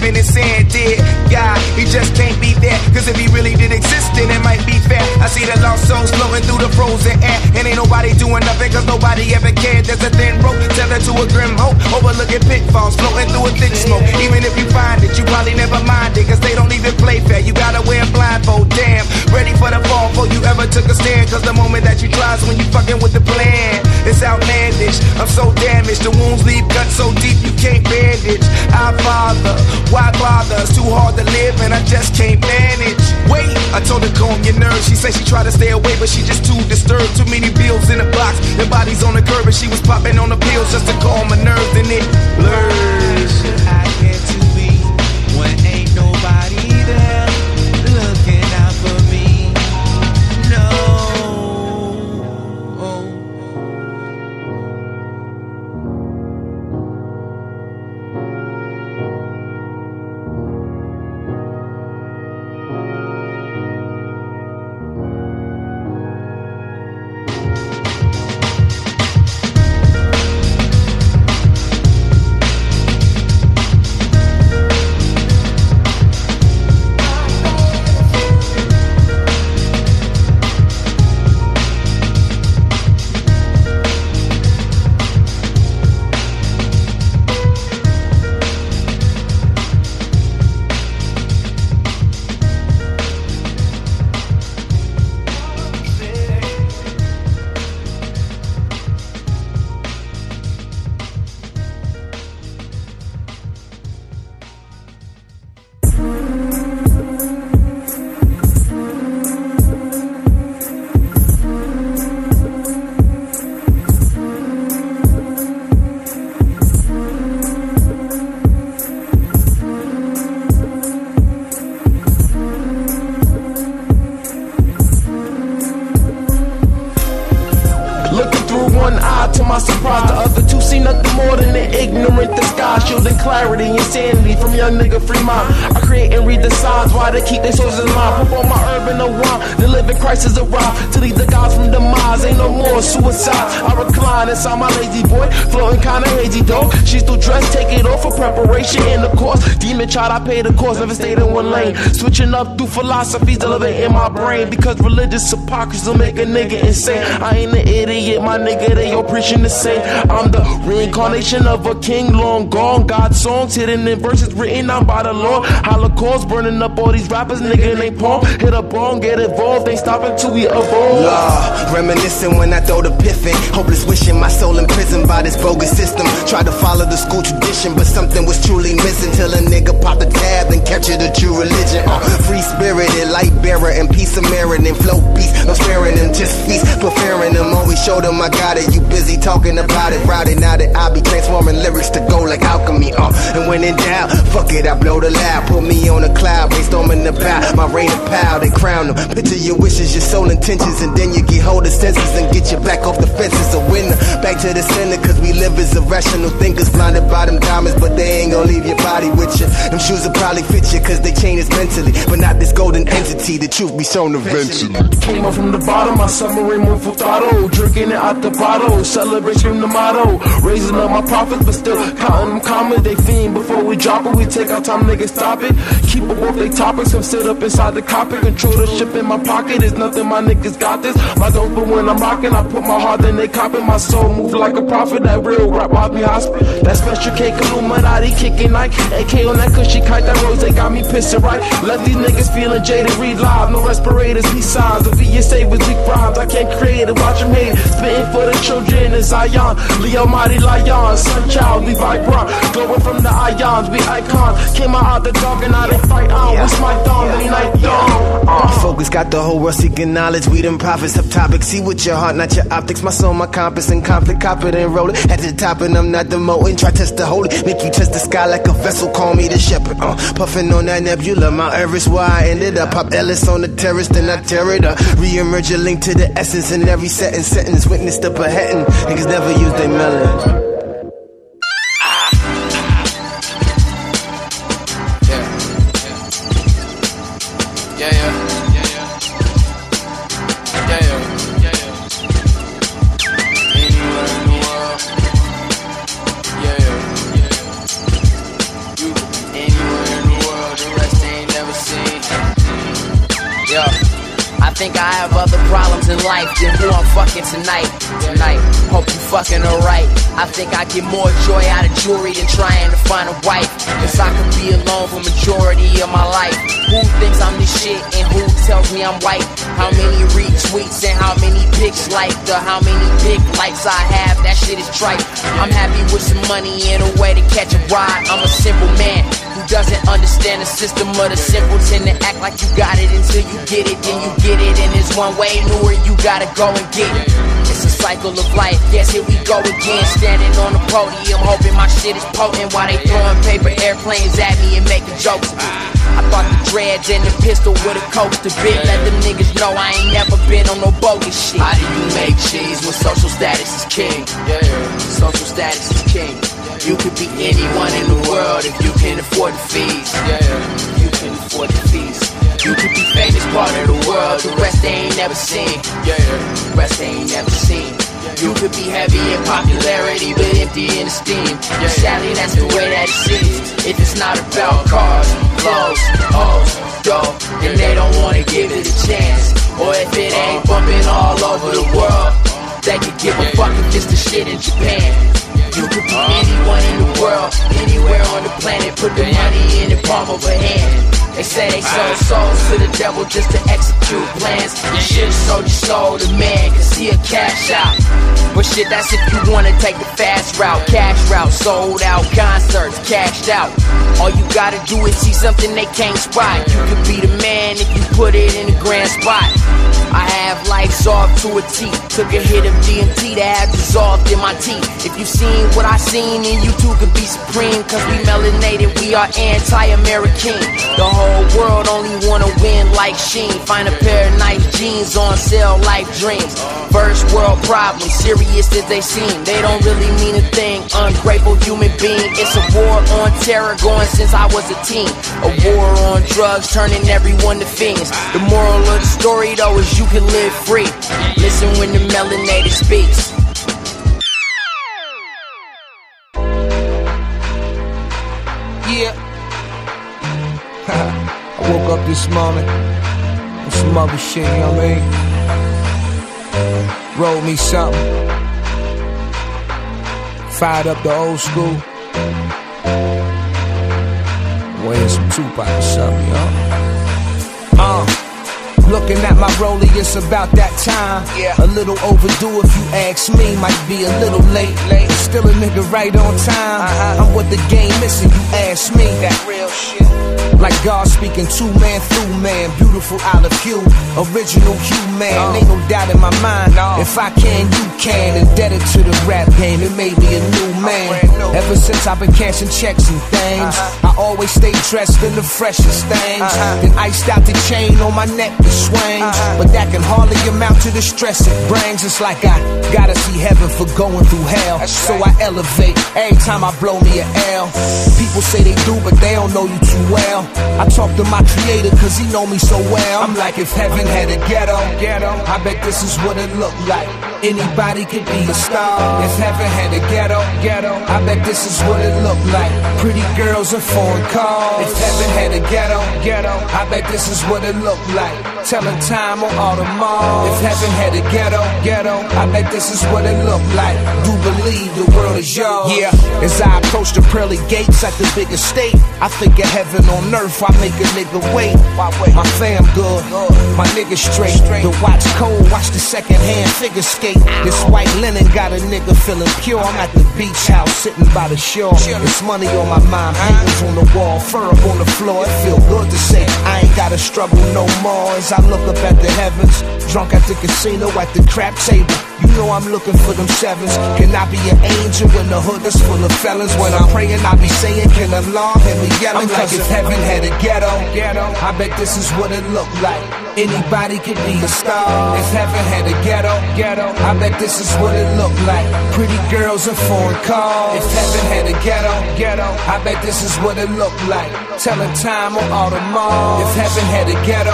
swimming in sand, dead God, he just can't be there. Cause if he really did exist, then it might be fair. I see the lost souls floating through the frozen air, and ain't nobody doing nothing cause nobody ever cared. There's a thin rope tethered to a grim hope, overlooking pitfalls, floating through a thick smoke. Even if you find it, you probably never mind it, cause they don't even play fair. You gotta wear a blindfold, damn. Ready for the fall before you ever took a stand, cause the moment that you try is when you fucking with the plan. It's outlandish, I'm so damaged, the wounds leave guts so deep you can't bandage. Our Father, why bother? It's too hard to live and I just can't manage. Wait, I told her calm your nerves. She said she tried to stay away, but she just too disturbed. Too many bills in a box, the body's on the curb, and she was popping on the pills just to calm her nerves, and it blurs. I get to be when ain't nobody there looking out for me. No. Clarity, insanity from young nigga free mind. I create and read the signs while they keep their souls in line. Put on my urban around, the living crisis arrive. To lead the gods from demise, ain't no more suicide. I recline inside my lazy boy, floating kinda hazy though. She still dressed, take it off for preparation in the course. Demon child, I paid the course, never stayed in one lane. Switching up through philosophies, delivered in my brain. Because religious hypocrisy will make a nigga insane. I ain't an idiot, my nigga, they all preaching the same. I'm the reincarnation of a king long gone. God's songs hidden in verses written down by the Lord. Holocaust burning up all these rappers, nigga, they palm. Hit a bong, get involved, ain't stopping till we evolve. Law, reminiscing when I throw the piffin. Hopeless wishing my soul imprisoned by this bogus system. Tried to follow the school tradition, but something was truly missing. Till a nigga pop the tab and capture the true religion. Free spirited, light bearer, and peace of merit, and flow peace. No sparing them, just feast, preferring them. Always show them I got it. You busy talking about it, routed now that I be transforming lyrics to go like alchemy. And when in doubt, fuck it, I blow the loud. Put me on a cloud, brainstorming the power. My rain of power, they crown them. Picture your wishes, your soul intentions, and then you get hold of senses and get you back off the fences. A winner, back to the center, cause we live as irrational thinkers. Blinded by them diamonds, but they ain't gon' leave your body with you. Them shoes will probably fit you, cause they chain us mentally. But not this golden entity, the truth be shown eventually. Came up from the bottom, my submarine went full throttle. Drinking it out the bottle, celebration the motto. Raising up my profits, but still counting them commas. They fiend before we drop it, we take our time, niggas stop it. Keep up with they topics, I'm sit up inside the cockpit. Control the ship in my pocket, there's nothing, my niggas got this. My dope, but when I'm rocking, I put my heart in they copy. My soul move like a prophet, that real rap Bobby Hospital. That special cake, Illuminati, kicking Nike. AK on that cushy kite, that rose, they got me pissing right. Left these niggas feeling jaded, read live, no respirators, peace signs. The VSA with weak rhymes, I can't create it, watch them hate it. Spitting for the children in Zion. Leo Mighty Lion, Sunchild, we vibrant. Glowing from the ions, we icons. Came out the dog and now they fight on. We smite on, any night dawn. Focus got the whole world seeking knowledge. We them prophets of topics. See with your heart, not your optics. My soul, my compass, and conflict. Cop it and roll it. At the top and I'm not demoting. Try test the holy. Make you test the sky like a vessel. Call me the shepherd. Puffing on that nebula. Mount Everest where I ended up. Pop Ellis on the terrace, then I tear it up. Re-emerge a link to the essence in every sentence. Witness the beheading. Niggas never use their melons. Anywhere in think I have other problems in life than who I'm fucking tonight. Hope you fucking alright. I think I get more joy out of jewelry than trying to find a wife. Cause I could be alone for majority of my life. Who thinks I'm this shit and who tells me I'm white? How many retweets and how many pics liked or how many big likes I have? That shit is trite. I'm happy with some money and a way to catch a ride. I'm a simple man who doesn't understand the system of the simpleton to act like you got it until you get it, then you get it, and it's one way newer, you gotta go and get it. It's a cycle of life, yes, here we go again. Standing on the podium, hoping my shit is potent while they throwing paper airplanes at me and making jokes. I thought the dreads and the pistol would've coached a bit. Let them niggas know I ain't never been on no bogus shit. How do you make cheese when social status is king? Yeah, social status is king. You could be anyone in the world if you can afford the fees. Yeah, you can afford the fees. You could be famous part of the world, the rest they ain't never seen. Yeah, the rest they ain't never seen. You could be heavy in popularity but empty in esteem. Sadly, that's the way that it seems. If it's not about cars, clothes, hoes, dough, then they don't wanna give it a chance. Or if it ain't bumping all over the world, they could give a fuck if it's the shit in Japan. You could be anyone in the world, anywhere on the planet. Put the money in the palm of a hand. They say they sold souls to the devil just to execute plans. You should've sold your soul to man, cause he a cash out. But shit, that's if you wanna take the fast route. Cash route, sold out concerts, cashed out. All you gotta do is see something they can't spot. You could be the man if you put it in a grand spot. I have life solved to a T. Took a hit of DMT to have dissolved in my teeth. If you seen what I seen, then you too could be supreme. Cause we melanated, we are anti-American. The whole world only wanna win like Sheen. Find a pair of nice jeans on sale like dreams. First world problems, serious as they seem. They don't really mean a thing, ungrateful human being. It's a war on terror going since I was a teen. A war on drugs turning everyone to fiends. The moral of the story though is you can live free. Listen when the melanated speaks. Yeah. I woke up this morning with some other shit, you know what I mean? Rolled me something. Fired up the old school. Wearing some Tupac or something, you know? Looking at my rollie, it's about that time. A little overdue if you ask me. Might be a little late. Still a nigga right on time. I'm what the game missing, you ask me. That real shit. Like God speaking to man through man. Beautiful out of you, original human. Ain't no doubt in my mind. If I can, you can. Indebted to the rap game, it made me a new man. Ever since I've been cashing checks and things, I always stay dressed in the freshest things. Then iced out the chain on my neck to swings. But that can hardly amount to the stress it brings. It's like I gotta see heaven for going through hell. So I elevate every time I blow me an L. People say they do, but they don't know you too well. I talk to my creator cause he know me so well. I'm like, if heaven had a ghetto, I bet this is what it looked like. Anybody could be a star. If heaven had a ghetto, I bet this is what it looked like. Pretty girls and foreign cars. If heaven had a ghetto, I bet this is what it looked like. Telling time on all the malls. If heaven had a ghetto, I bet this is what it looked like. Do believe the world is yours. Yeah, as I approach the pearly gates at the big estate, I think of heaven on earth. I make a nigga wait. My fam good, my nigga straight. The watch cold, watch the second hand figure skate. This white linen got a nigga feeling pure. I'm at the beach house sitting by the shore. It's money on my mind, hangers on the wall, fur up on the floor. It feel good to say I ain't gotta struggle no more. As I look up at the heavens, drunk at the casino, at the crap table. You know I'm looking for them sevens. Can I be an angel when the hood is full of felons? When I'm praying, I be saying, can Allah hear me yelling? I'm like, if heaven had a ghetto, I bet this is what it looked like. Anybody could be a star. If heaven had a ghetto, I bet this is what it looked like. Pretty girls and foreign cars. If heaven had a ghetto, I bet this is what it looked like. Telling time on all the malls. If heaven had a ghetto,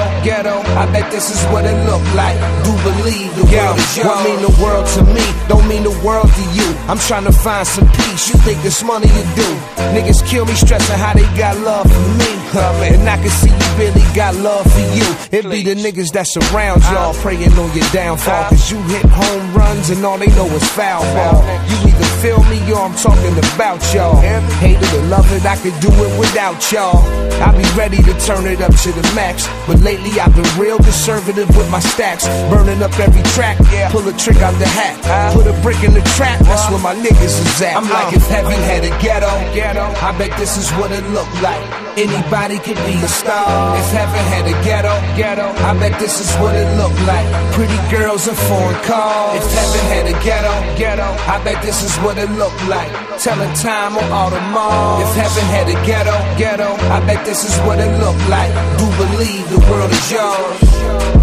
I bet this is what it looked like. Do believe the world is yours. What mean the world to me don't mean the world to you. I'm trying to find some peace. You think this money you do? Niggas kill me stressing how they got love for me. And I can see you really got love for you. It be the the niggas that surround y'all praying on your downfall. Cause you hit home runs and all they know is foul ball. You either feel me or I'm talking about y'all. Hate it or love it, I could do it without y'all. I be ready to turn it up to the max, but lately I've been real conservative with my stacks. Burning up every track, pull a trick out the hat, put a brick in the trap, that's where my niggas is at. I'm like, if heaven had a ghetto, I bet this is what it looked like. Anybody could be a star. If heaven had a ghetto, I bet this is what it looked like. Pretty girls and foreign cars. If heaven had a ghetto, I bet this is what it looked like. Telling time on Audemars. If heaven had a ghetto, I bet this is what it looked like. Do believe the world is yours.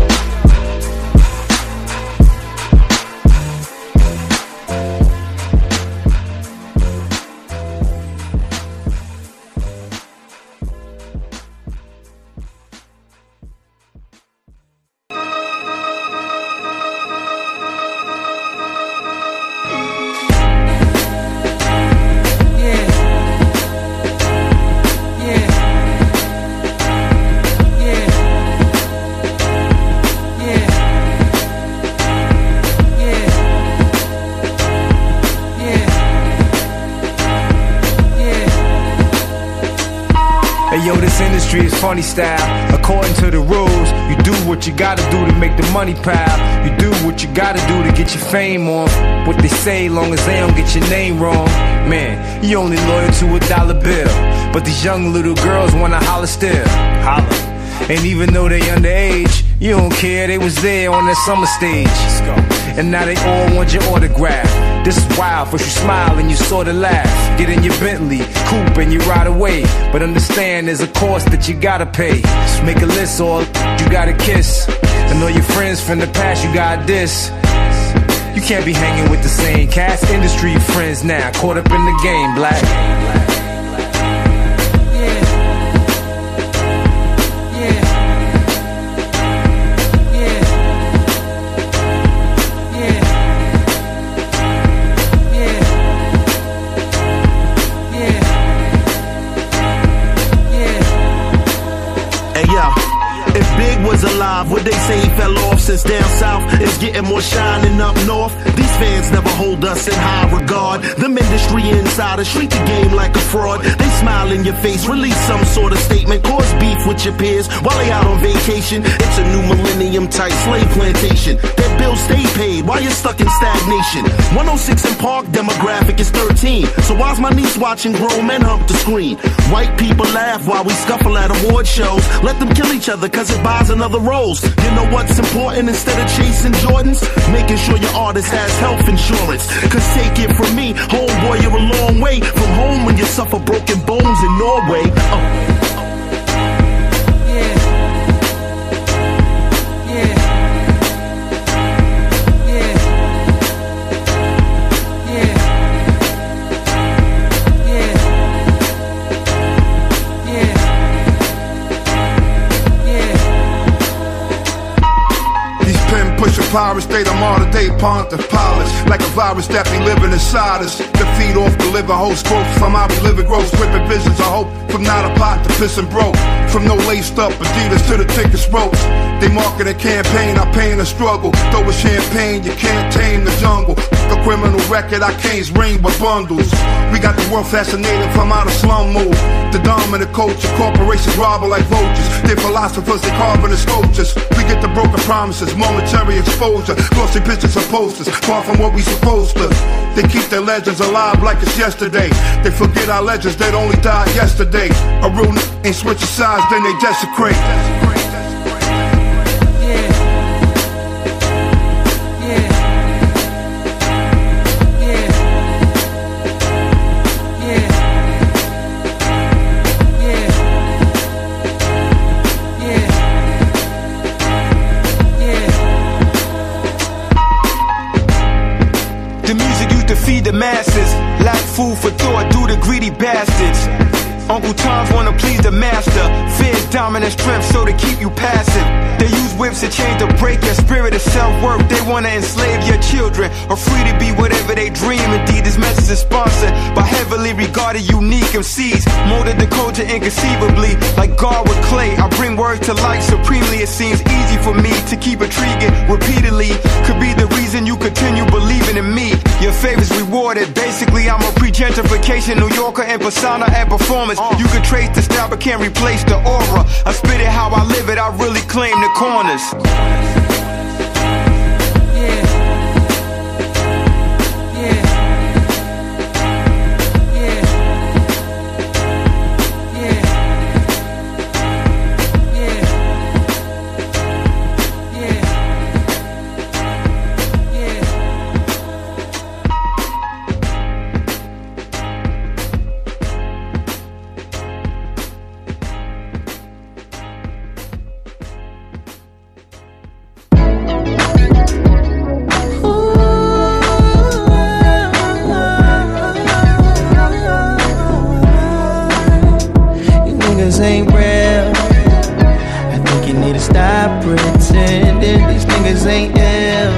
Yo, this industry is funny style. According to the rules, you do what you gotta do to make the money pile. You do what you gotta do to get your fame on. What they say, long as they don't get your name wrong. Man, you only loyal to a dollar bill, but these young little girls wanna holler still. Holler. And even though they underage, you don't care, they was there on that summer stage. And now they all want your autograph. This is wild, first you smile and you sorta laugh. Get in your Bentley, coupe and you ride away. But understand there's a cost that you gotta pay. Just make a list, all you gotta kiss. And all your friends from the past you got this. You can't be hanging with the same cast. Industry friends now, caught up in the game, black. Was alive, would they say he fell off since down south is getting more shining up north? These fans never hold us in high regard. Them industry insiders treat the game like a fraud. They smile in your face, release some sort of statement, cause beef with your peers while they out on vacation. It's a new millennium type slave plantation. Their bills stay paid while you're stuck in stagnation. 106 in Park, demographic is 13. So why's my niece watching grown men hump the screen? White people laugh while we scuffle at award shows. Let them kill each other cause it buys another rose. You know what's important instead of chasing Jordans? Making sure your artist has health insurance. Cause take it from me, homeboy, you're a long way from home when you suffer broken bones in Norway. Pirates, they the modern day Ponta Pilots. Like a virus that be living inside us. The feed off the liver host growth. From how we living gross. Whipping visions of hope. From not a pot to pissing broke. From no laced up Adidas to the thickest ropes. They market a campaign, I pain a struggle. Throw a champagne, you can't tame the jungle. A criminal record, I can't ring with bundles. We got the world fascinated from out of slum move. The dominant culture, corporations robber like vultures. They philosophers, they carving the sculptures. We get the broken promises, momentary exposure. Glossy pictures and posters, far from what we supposed to. They keep their legends alive like it's yesterday. They forget our legends that only died yesterday. A real ain't switching sides, then they desecrate. The music used to feed the masses, lack food for thought due to greedy bastards. Uncle Tom's wanna please the master. Fear is dominant strength, so to keep you passive. They use whips to change to break your spirit of self-worth. They wanna enslave your children, or free to be whatever they dream. Indeed, this message is sponsored by heavily regarded unique MCs. Molded the culture inconceivably, like God with clay. I bring words to life supremely. It seems easy for me to keep intriguing repeatedly. Could be the reason you continue believing in me. Your favor's rewarded. Basically, I'm a pre-gentrification New Yorker in persona and performance. You can trace the style but can't replace the aura. I spit it how I live it, I really claim the corners. Ain't real. I think you need to stop pretending. These niggas ain't ill.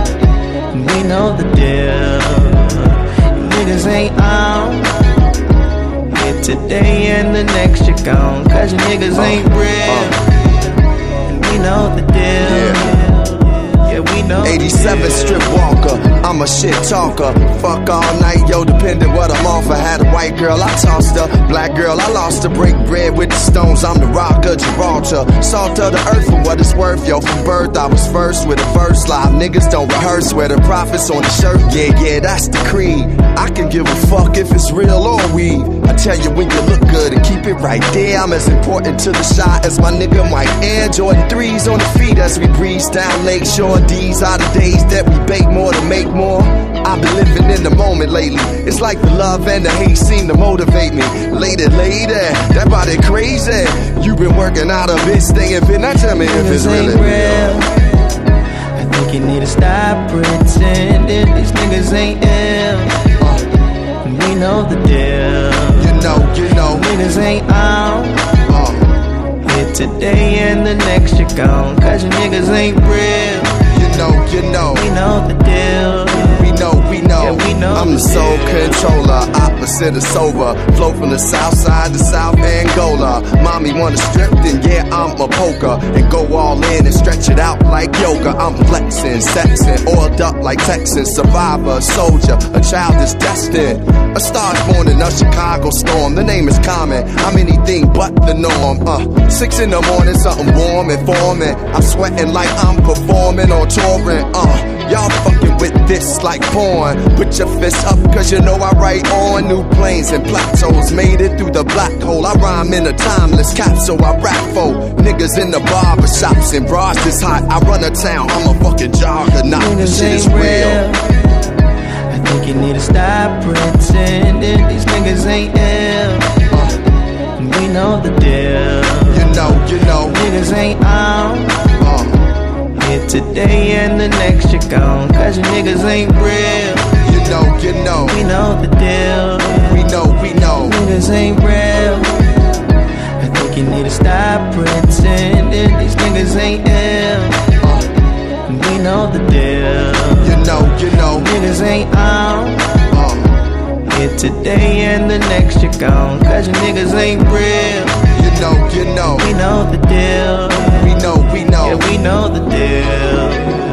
We know the deal. You niggas ain't on. Here today and the next you're gone. Cause you niggas ain't real. And we know the deal. Yeah, we know 87 strip walker, I'm a shit talker. Fuck all night, yo, depending what I'm off. I had a white girl, I tossed her. Black girl, I lost her. Break bread with the stones, I'm the rock of Gibraltar. Salt of the earth for what it's worth, yo. From birth, I was first with a verse. Live niggas don't rehearse, wear the prophets on the shirt. Yeah, that's the creed. I can give a fuck if it's real or weed. I tell you when you look good and keep it right there. I'm as important to the shot as my nigga Mike Air. Jordan 3s on the feet as we breeze down Lakeshore. These are the days that we bake more to make more. I've been living in the moment lately. It's like the love and the hate seem to motivate me. Lady, that body crazy. You been working out a bitch, staying fit. Now tell me if it's really real. I think you need to stop pretending. These niggas ain't ill. We know the deal. You know. Niggas ain't on. Here today and the next you're gone. Cause you niggas ain't real. You know. We know the deal. We know. Yeah, we know I'm the soul controller, opposite of sober. Flow from the south side to South Angola. Mommy wanna strip, then yeah, I'm a poker. And go all in and stretch it out like yoga. I'm flexing, sexing, oiled up like Texas. Survivor, soldier, a child is destined. A star's born in a Chicago storm. The name is common, I'm anything but the norm. 6 in the morning, something warm and forming. I'm sweating like I'm performing or touring. Y'all fucking with this like porn. Put your fist up cause you know I write on. New planes and plateaus made it through the black hole. I rhyme in a timeless capsule. I rap for niggas in the barber shops and bras this hot. I run a town, I'm a fucking juggernaut. This shit is real. I think you need to stop pretending. These niggas ain't ill. We know the deal. You know. Niggas ain't on. Here today and the next you're gone. Cause you niggas ain't real. You know. We know the deal. We know. Niggas ain't real. I think you need to stop pretending. These niggas ain't ill. We know the deal. You know. Niggas ain't on. Here today and the next you're gone. Cause you niggas ain't real. You know. We know the deal. We know. Yeah, we know the deal.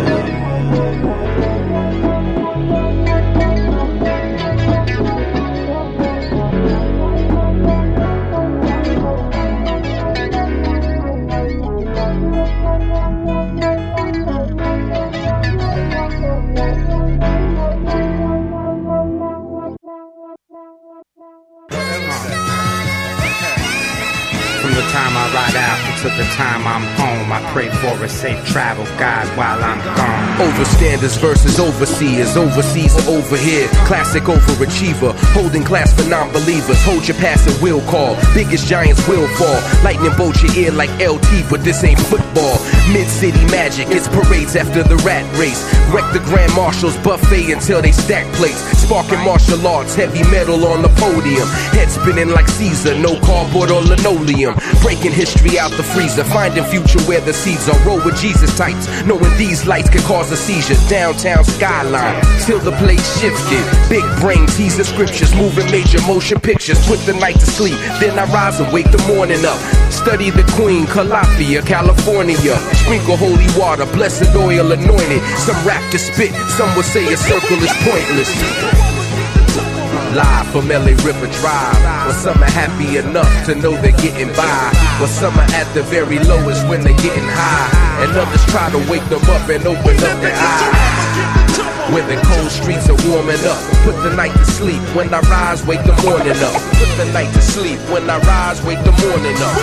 From the time I ride out to the time I'm home, I pray for a safe travel guide while I'm gone. Overstanders versus overseers, overseas to over here. Classic overachiever, holding class for non-believers. Hold your pass and will call, biggest giants will fall. Lightning bolt your ear like LT, but this ain't football. Mid-city magic, it's parades after the rat race. Wreck the Grand Marshals buffet until they stack plates. Sparking martial arts, heavy metal on the podium. head spinning like Caesar. No cardboard or linoleum. Breaking history out the freezer. Finding future where the seeds are. Roll with Jesus types. Knowing these lights can cause a seizure. Downtown skyline. Till the place shifted. Big brain teaser scriptures. Moving major motion pictures. Put the night to sleep. Then I rise and wake the morning up. Study the Queen, Calafia, California. Sprinkle holy water. Blessed oil anointed. Some rap to spit. Some would say a circle is pointless. Live from LA River Drive. Well, some are happy enough to know they're getting by. Well, some are at the very lowest when they're getting high. And others try to wake them up and open up their eyes. Where the cold streets are warming up. Put the night to sleep. When I rise, wake the morning up. Put the night to sleep. When I rise, wake the morning up.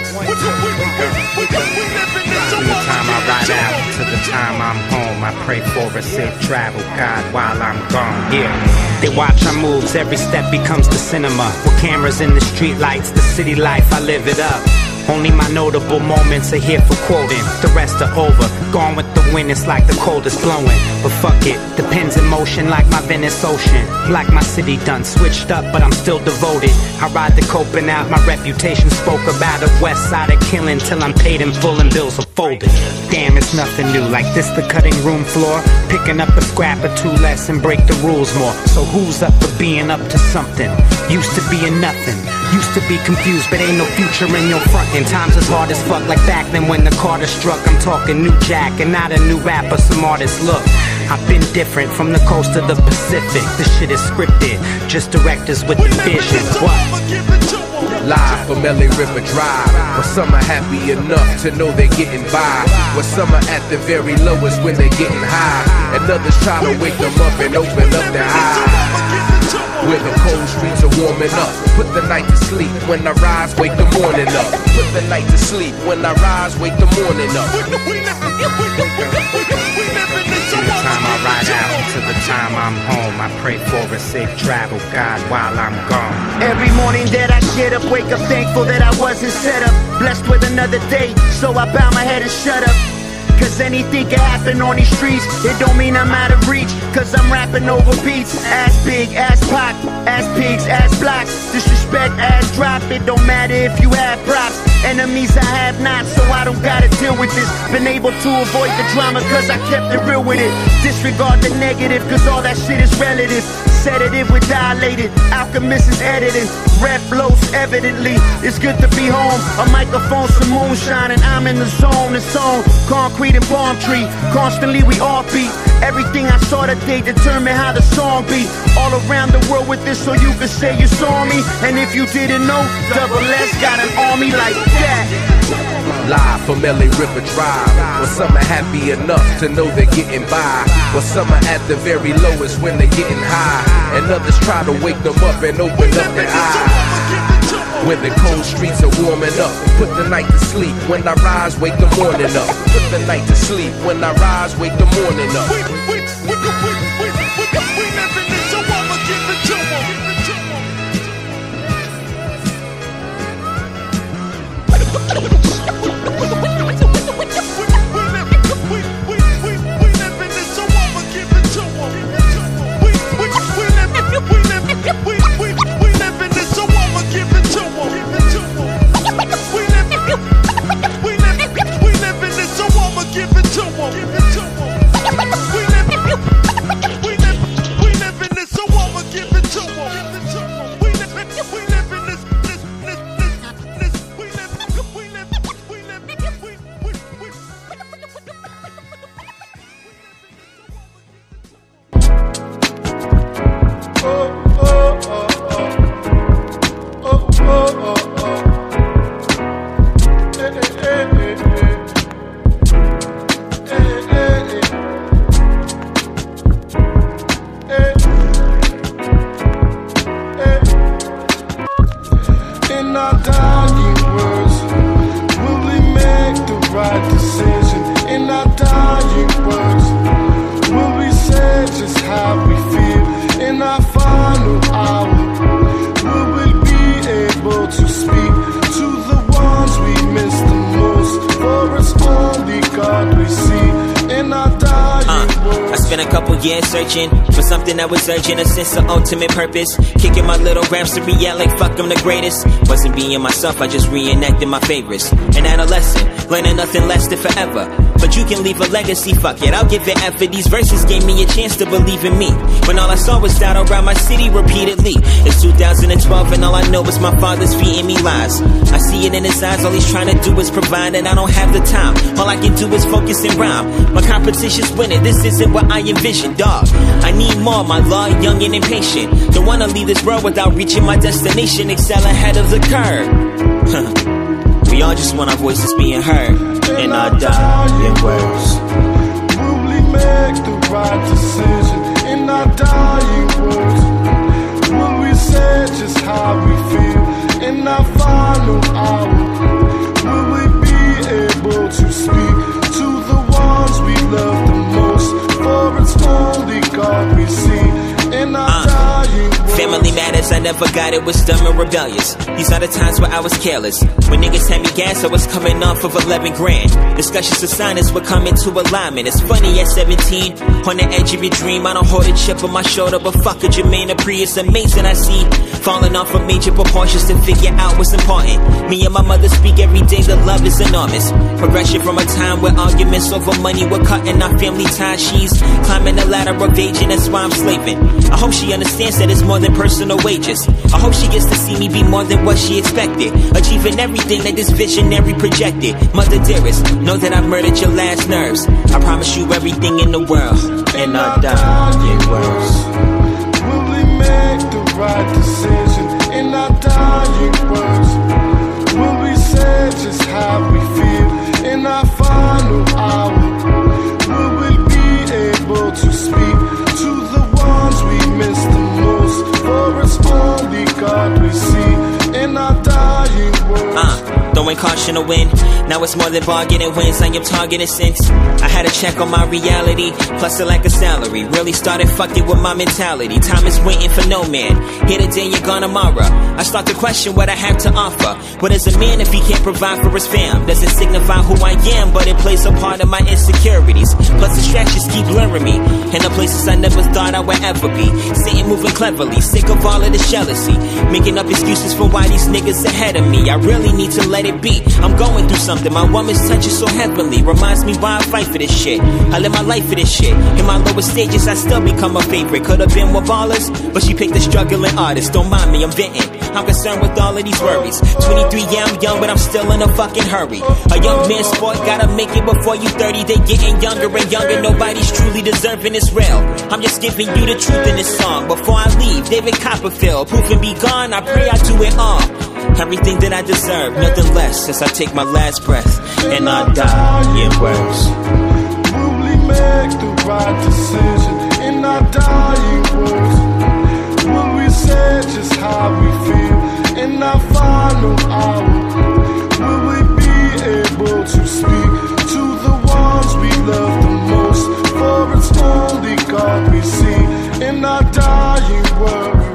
From the time I ride out to the time I'm home, I pray for a safe travel, God, while I'm gone. Yeah, they watch our moves, every step becomes the cinema. With cameras in the street lights, the city life, I live it up. Only my notable moments are here for quoting. The rest are over, gone with the wind, it's like the cold is blowing. But fuck it, the pen's in motion like my Venice Ocean. Like my city done, switched up, but I'm still devoted. I ride the coping out, my reputation spoke about a west side of killing till I'm paid in full and bills are folded. Damn, it's nothing new, like this the cutting room floor. Picking up a scrap or two less and break the rules more. So who's up for being up to something? Used to being nothing. Used to be confused, but ain't no future in your front. And times was hard as fuck, like back then when the Carter struck. I'm talking new Jack and not a new rapper, some artists look. I've been different from the coast to the Pacific. This shit is scripted, just directors with the vision. What? Live from LA River Drive. Well, some are happy enough to know they're getting by. Well, some are at the very lowest when they're getting high. And others try to wake them up and open up their eyes. Where the cold streets are warming up. Put the night to sleep. When I rise, wake the morning up. Put the night to sleep. When I rise, wake the morning up. From the time I ride out to the time I'm home, I pray for a safe travel, God, while I'm gone. Every morning that I get up, wake up thankful that I wasn't set up. Blessed with another day, so I bow my head and shut up. Cause anything can happen on these streets. It don't mean I'm out of reach, cause I'm rapping over beats. Ass big, ass pop, ass pigs, ass blocks. Disrespect, ass drop, it don't matter if you have props. Enemies I have not, so I don't gotta deal with this. Been able to avoid the drama cause I kept it real with it. Disregard the negative cause all that shit is relative. Sedative with dilated, alchemist is editing. Rap flows evidently, it's good to be home. A microphone, some moonshine, and I'm in the zone. It's on concrete and palm tree, constantly we all beat. Everything I saw today determined how the song be. All around the world with this so you can say you saw me. And if you didn't know, Double S got an army like that. Live from LA River Drive. Well, some are happy enough to know they're getting by. Well, some are at the very lowest when they're getting high. And others try to wake them up and open up their eyes. Where the cold streets are warming up. Put the night to sleep. When I rise, wake the morning up. Put the night to sleep. When I rise, wake the morning up. couple years searching for something that was urgent, a sense of ultimate purpose. Kicking my little raps to react like fuck, I'm the greatest. Wasn't being myself, I just reenacted my favorites. An adolescent, learning nothing less than forever. But you can leave a legacy, fuck it, I'll give it effort. These verses gave me a chance to believe in me, when all I saw was doubt around my city repeatedly. It's 2012 and all I know is my father's feeding me lies. I see it in his eyes, all he's trying to do is provide, and I don't have the time. All I can do is focus and rhyme. My competition's winning, this isn't what I envisioned, dog. I need more, my law, young and impatient. Don't wanna leave this world without reaching my destination. Excel ahead of the curve. We all just want our voices being heard in our dying words. Will we make the right decision in our dying words? Will we say just how we feel in our final hour? Will we be able to speak to the ones we love the most? For it's only God we see in our dying words. Family matters, I never got it, was dumb and rebellious. These are the times where I was careless. When niggas had me gas, I was coming off of 11 grand. Discussions of sinus were coming to alignment. It's funny at 17, on the edge of your dream, I don't hold a chip on my shoulder, but fuck a Jermaine Apri, it's amazing I see. Falling off of major proportions to figure out what's important. Me and my mother speak every day, the love is enormous. Progression from a time where arguments over money were cutting our family ties. She's climbing the ladder of age and that's why I'm slaving. I hope she understands that it's more than personal wages. I hope she gets to see me be more than what she expected, achieving everything that this visionary projected. Mother dearest, know that I murdered your last nerves. I promise you everything in the world, and I'll die in words. Will we make the right decision in our dying words? Will we say just how we feel in our final hour? Will we be able to speak to the ones we miss the most? For it's only God we see in our dying words. Throwing caution to win. Now it's more than bargaining wins. I am targeted since I had a check on my reality, plus a lack of salary. Really started fucking with my mentality. Time is waiting for no man. Here today, you're gone tomorrow. I start to question what I have to offer. What is a man if he can't provide for his fam? Doesn't signify who I am, but it plays a part of my insecurities. Plus distractions keep blurring me in the places I never thought I would ever be. Sitting moving cleverly, sick of all of this jealousy, making up excuses for why these niggas ahead of me. I really need to let it be. I'm going through something, my woman's touch is so heavenly. Reminds me why I fight for this shit. I live my life for this shit. In my lowest stages, I still become a favorite. Could've been with ballers, but she picked a struggling artist. Don't mind me, I'm venting. I'm concerned with all of these worries. 23, yeah, I'm young, but I'm still in a fucking hurry. A young man's sport, gotta make it before you 30. They getting younger and younger, nobody's truly deserving this real. I'm just giving you the truth in this song. Before I leave, David Copperfield, proof and be gone, I pray I do it all. Everything that I deserve, nothing less, as I take my last breath, and I die in words. Will we make the right decision in our dying words? Will we say just how we feel in our final hour? Will we be able to speak to the ones we love the most? For it's only God we see in our dying words.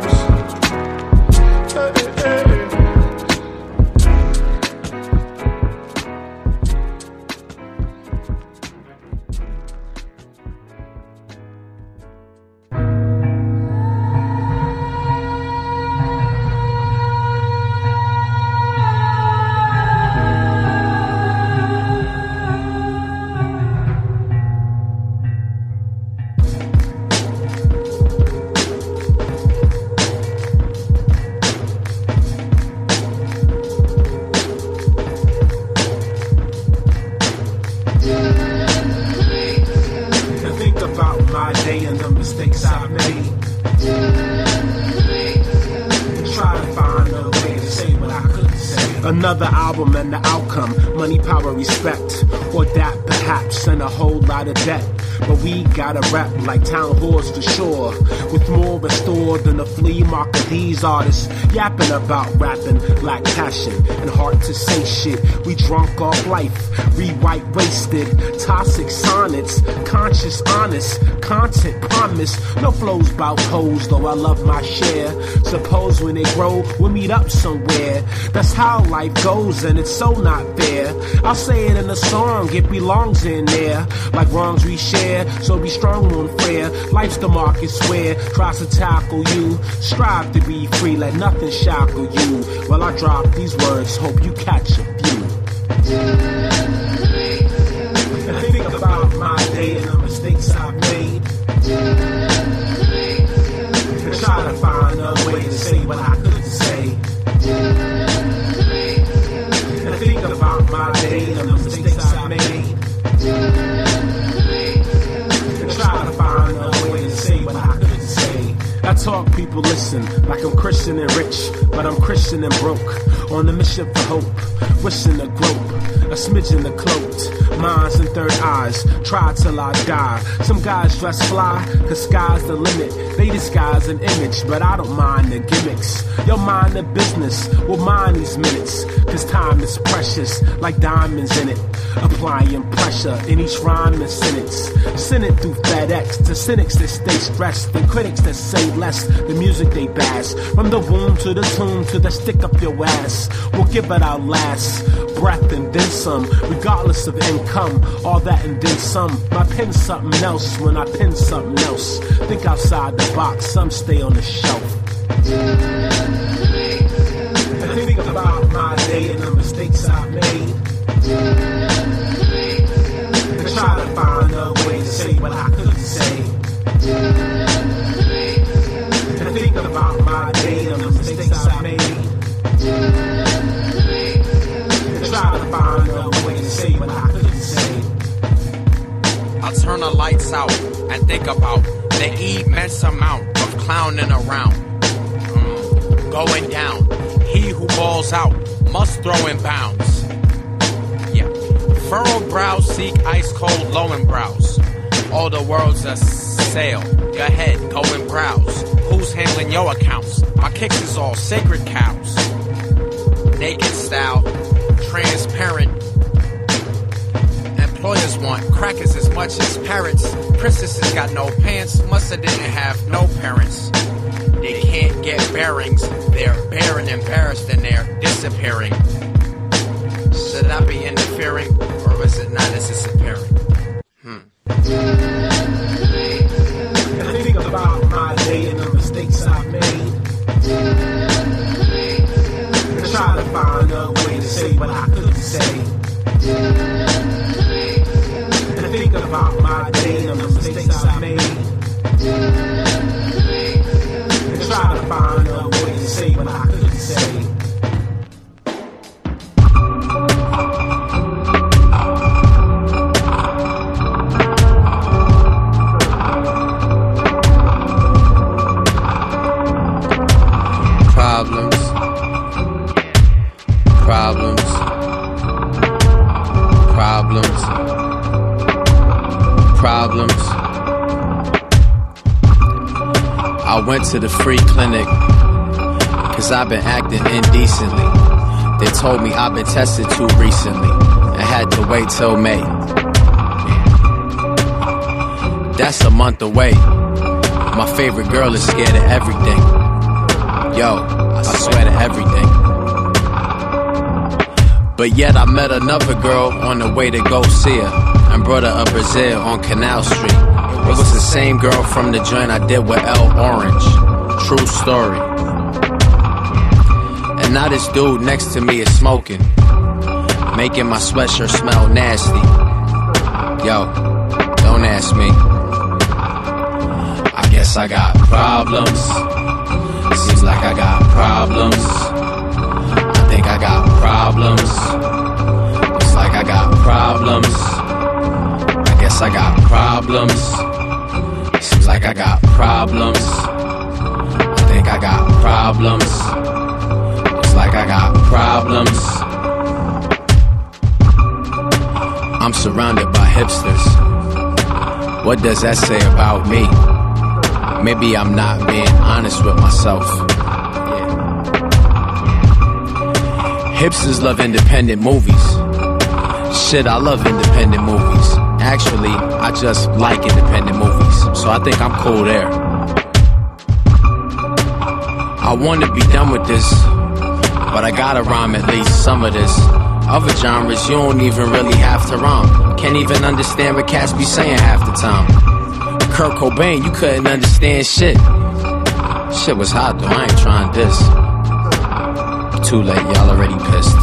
Another album and the outcome, money, power, respect, or that perhaps, and a whole lot of debt. But we gotta rap like town halls for sure, with more restored than a flea market. These artists yapping about rapping, lack passion and heart to say shit. We drunk off life, rewrite wasted, toxic sonnets, conscious, honest, content promise. No flows bout hoes, though I love my share. Suppose when they grow, we'll meet up somewhere. That's how life goes, and it's so not fair. I'll say it in a song, it belongs in there. Like wrongs we share, fair, so be strong on fair. Life's the market square, tries to tackle you. Strive to be free, let nothing shackle you. While I drop these words, hope you catch a few. And think about my day and the mistakes I've made. And try to find a way to say what I couldn't say. And think about my day and the mistakes I made. And try to find a way to say what I couldn't say. I talk, people listen, like I'm Christian and rich, but I'm Christian and broke. On a mission for hope, wishing to grope, a smidgen of cloaked, minds and third eyes, try till I die. Some guys dress fly, cause sky's the limit. They disguise an image, but I don't mind the gimmicks. You'll mind the business, we'll mind these minutes, cause time is precious, like diamonds in it. Applying pressure in each rhyme and sentence. Send it through FedEx to cynics that stay stressed, and critics that say less, the music they bash. From the womb to the tomb to the stick up your ass, we'll give it our last breath and then some, regardless of income. All that and then some. My pen's something else when I pen something else. Think outside the box, some stay on the shelf. And think about my day and the mistakes I've made. And try to find a way to say what I couldn't say. And think about my day and the mistakes I made. And try to find a way to say what I couldn't say. I'll turn the lights out and think about the immense amount of clowning around. Going down. He who balls out must throw in bounds. Yeah. Furrowed brows seek ice cold lowing brows. All the world's a sale. Go ahead, go and browse. Who's handling your accounts? My kicks is all sacred cows. Naked style, transparent. Employers want crackers as much as parrots. Princesses got no pants, musta didn't have no parents. They can't get bearings, they're bare and embarrassed and they're disappearing. Should I be interfering, or is it not as disappearing? And think about my day and the mistakes I've made. And try to find a way to say what I couldn't say. And think about my day and the mistakes I made. And try to find a way to say what I couldn't say. Problems. I went to the free clinic, cause I've been acting indecently. They told me I've been tested too recently, and had to wait till May. That's a month away. My favorite girl is scared of everything. Yo, I swear to everything. But yet I met another girl on the way to go see her, and brought her a Brazil on Canal Street. It was the same girl from the joint I did with El Orange. True story. And now this dude next to me is smoking, making my sweatshirt smell nasty. Yo, don't ask me. I guess I got problems. Seems like I got problems. I think I got problems. Looks like I got problems. I guess I got problems. Seems like I got problems. I think I got problems. Looks like I got problems. I'm surrounded by hipsters. What does that say about me? Maybe I'm not being honest with myself. Hipsters love independent movies. Shit, I love independent movies. Actually, I just like independent movies, so I think I'm cool there. I wanna be done with this, but I gotta rhyme at least some of this. Other genres, you don't even really have to rhyme. Can't even understand what cats be saying half the time. Kurt Cobain, you couldn't understand shit. Shit was hot though, I ain't trying this. Too late, y'all already pissed.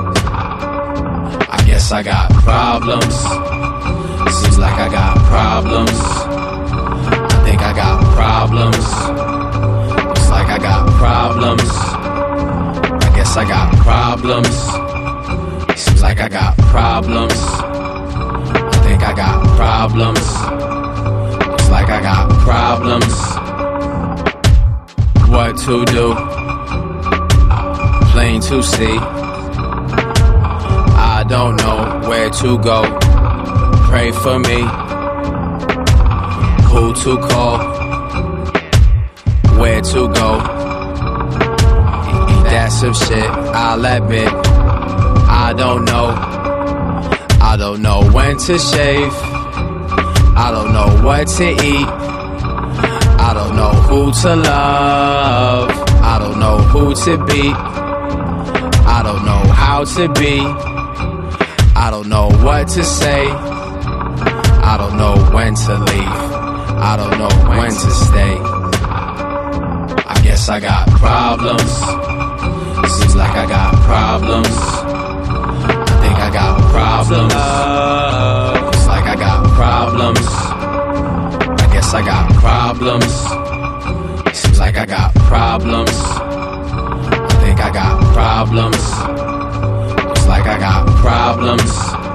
I guess I got problems. Seems like I got problems. I think I got problems. Looks like I got problems. I guess I got problems. Seems like I got problems. I think I got problems. Looks like I got problems. What to do? Plain to see. I don't know where to go. Pray for me. Who to call? Where to go? That's some shit, I'll admit. I don't know. I don't know when to shave. I don't know what to eat. I don't know who to love. I don't know who to be. I don't know how to be. I don't know what to say. I don't know when to leave. I don't know when to stay. I guess I got problems. Seems like I got problems. I think I got problems. Looks like I got problems. I guess I got problems. Seems like I got problems. I think I got problems. Looks like I got problems.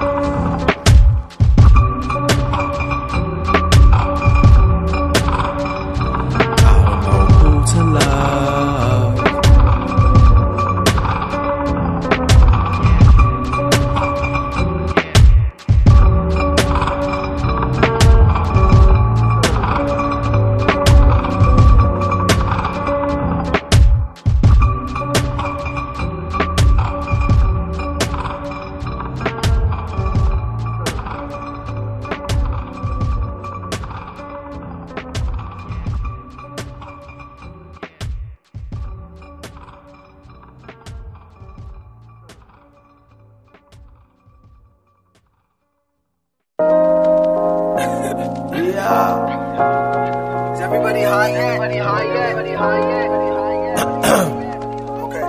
Is everybody high yet? Everybody high yet? Everybody high yet? Okay,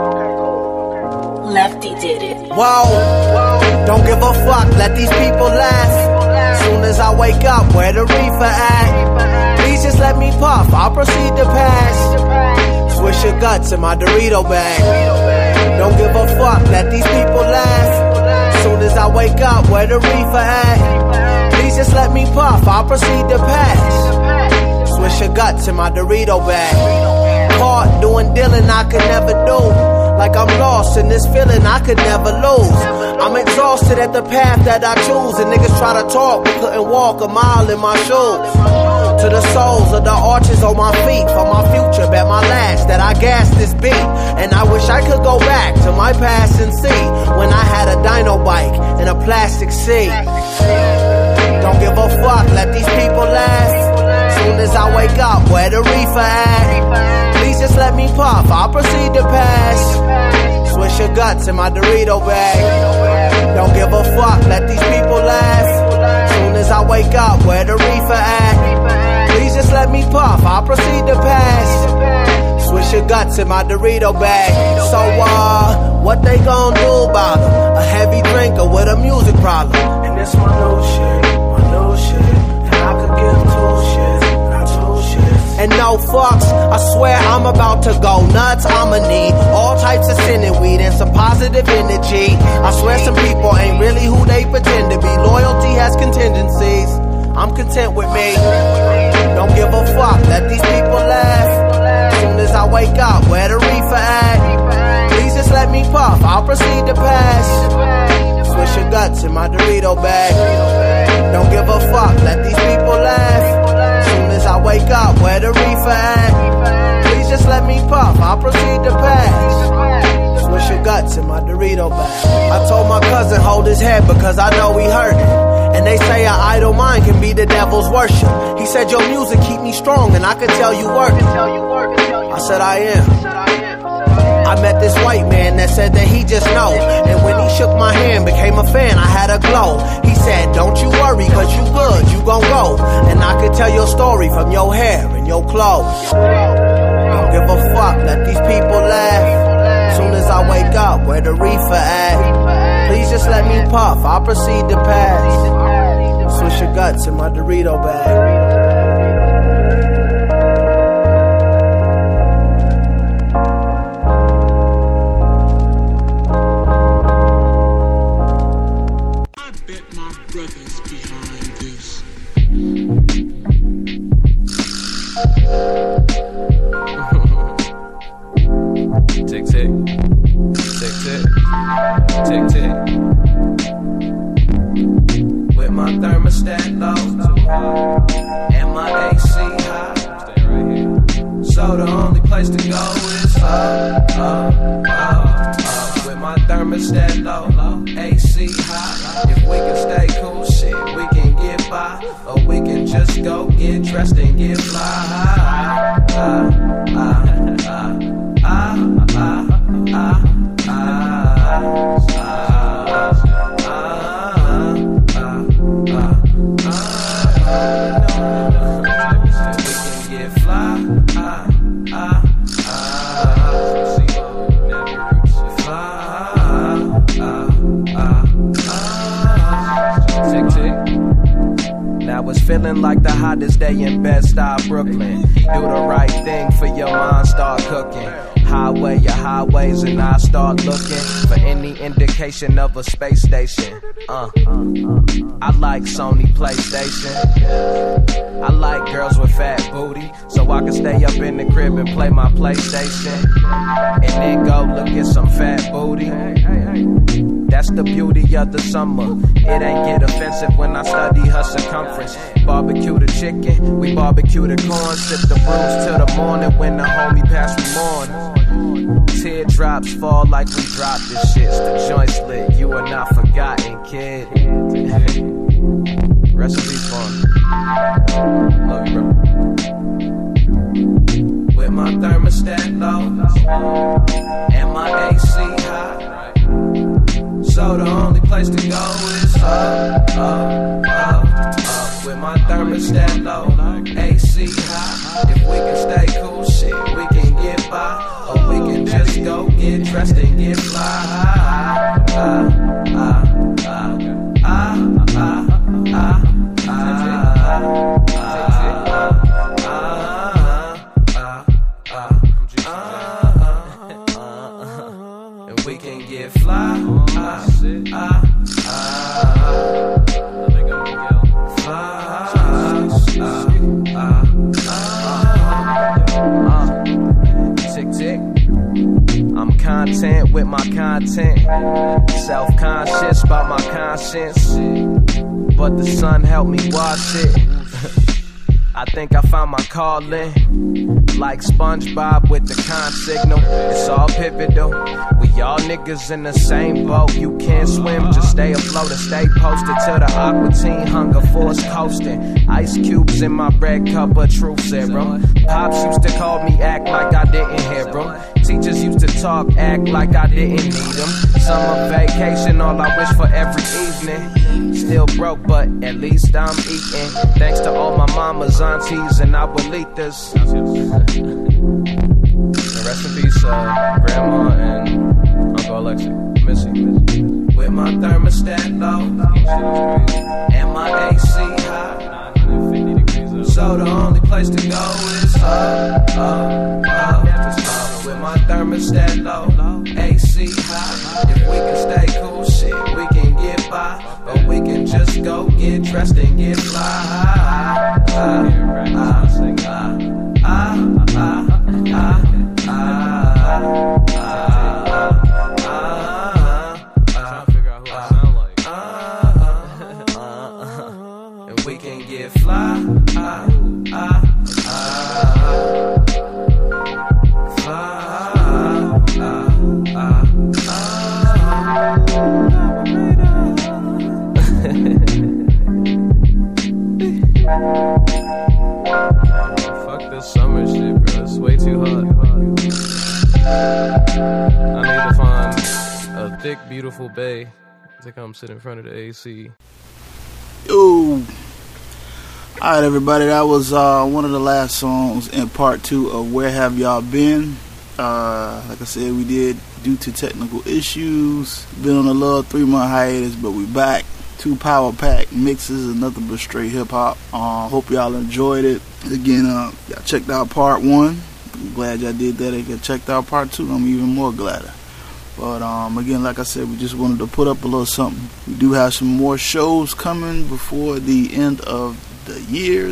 cool. Lefty did it. Whoa, don't give a fuck, let these people laugh. Soon as I wake up, where the reefer at? Please just let me puff, I'll proceed to pass. Swish your guts in my Dorito bag. Don't give a fuck, let these people laugh. Soon as I wake up, where the reefer at? Please just let me puff, I'll proceed to pass. Swish your guts in my Dorito bag. Caught doing dealing I could never do. Like I'm lost in this feeling I could never lose. I'm exhausted at the path that I choose. And niggas try to talk, but couldn't walk a mile in my shoes. To the soles of the arches on my feet. For my future, bet my last that I gassed this beat. And I wish I could go back to my past and see when I had a dyno bike and a plastic seat. Don't give a fuck, let these people laugh. Soon as I wake up, where the reefer at? Please just let me puff, I'll proceed to pass. Swish your guts in my Dorito bag. Don't give a fuck, let these people laugh. Soon as I wake up, where the reefer at? Please just let me puff, I'll proceed to pass. Swish your guts in my Dorito bag. So what they gon' do about them? A heavy drinker with a music problem. And this my new shit. And I could give two shits. And no fucks, I swear I'm about to go nuts. I'ma need all types of sinning weed and some positive energy. I swear some people ain't really who they pretend to be. Loyalty has contingencies, I'm content with me. Don't give a fuck, let these people laugh. Soon as I wake up, where the reefer at? Please just let me puff, I'll proceed to pass. Swish your guts in my Dorito bag. Don't give a fuck, let these people laugh. Soon as I wake up, where the reefer at? Please just let me puff, I'll proceed to pass. Swish your guts in my Dorito bag. I told my cousin hold his head because I know he hurting. And they say an idle mind can be the devil's worship. He said your music keep me strong and I could tell you working. I said I am. I met this white man that said that he just knows. And when he shook my hand, became a fan, I had a glow. He said, don't you worry, cause you good, you gon' go. And I could tell your story from your hair and your clothes. Don't give a fuck, let these people laugh. Soon as I wake up, where the reefer at? Please just let me puff, I'll proceed to pass. Swish your guts in my Dorito bag. Tick tick, tick tick, tick tick. With my thermostat low and my AC high, stay right here. So the only place to go is up. With my thermostat low, AC high. If we can stay cool, shit, we can get by, or we can just go get dressed and get fly. Now it's feeling like the hottest day in Bed-Stuy, Brooklyn. Do the right thing for your mind, start cooking. Highway your highways and I start looking for any indication of a space station. I like Sony PlayStation. I like girls with fat booty, so I can stay up in the crib and play my PlayStation, and then go look at some fat booty. That's the beauty of the summer. It ain't get offensive when I study her circumference. Barbecue the chicken, we barbecue the corn. Sip the brews till the morning when the homie pass me on. Teardrops fall like we dropped the shits. The joint's lit, you are not forgotten, kid. Recipe fun. Love you, bro. With my thermostat low and my AC high, so the only place to go is up. With my thermostat low, AC high. If we can stay cool, shit, we can get by, or we can just go get dressed and get fly. And we can get fly. Tick tick. I'm content with my content. Self-conscious about my conscience, but the sun helped me wash it. I think I found my calling, like SpongeBob with the con signal. It's all pivotal. We all niggas in the same boat. You can't swim, just stay afloat and stay posted till the aqua teen hunger force coasting. Ice cubes in my red cup of truth serum. Pops used to call me act like I didn't hear him. Teachers used to talk, act like I didn't need them. Summer vacation, all I wish for every evening. Still broke, but at least I'm eating. Thanks to all my mamas, aunties, and abuelitas. Rest in peace, Grandma and Uncle Alexi. Miss you. With my thermostat low and my AC high, so the only place to go is up. With my thermostat low, AC high. If we can stay cool, shit, we can get by, or we can just go get dressed and get fly. And we can get fly. thick, beautiful bay as I come sit in front of the AC. Yo. Alright, everybody, that was one of the last songs in part 2 of Where Have Y'all Been? Like I said, we did due to technical issues. Been on a little 3-month hiatus, but we back. 2 power pack mixes and nothing but straight hip hop. Hope y'all enjoyed it. Again, y'all checked out part 1. I'm glad y'all did that. If you checked out part 2, I'm even more gladder. But again, like I said, we just wanted to put up a little something. We do have some more shows coming before the end of the year.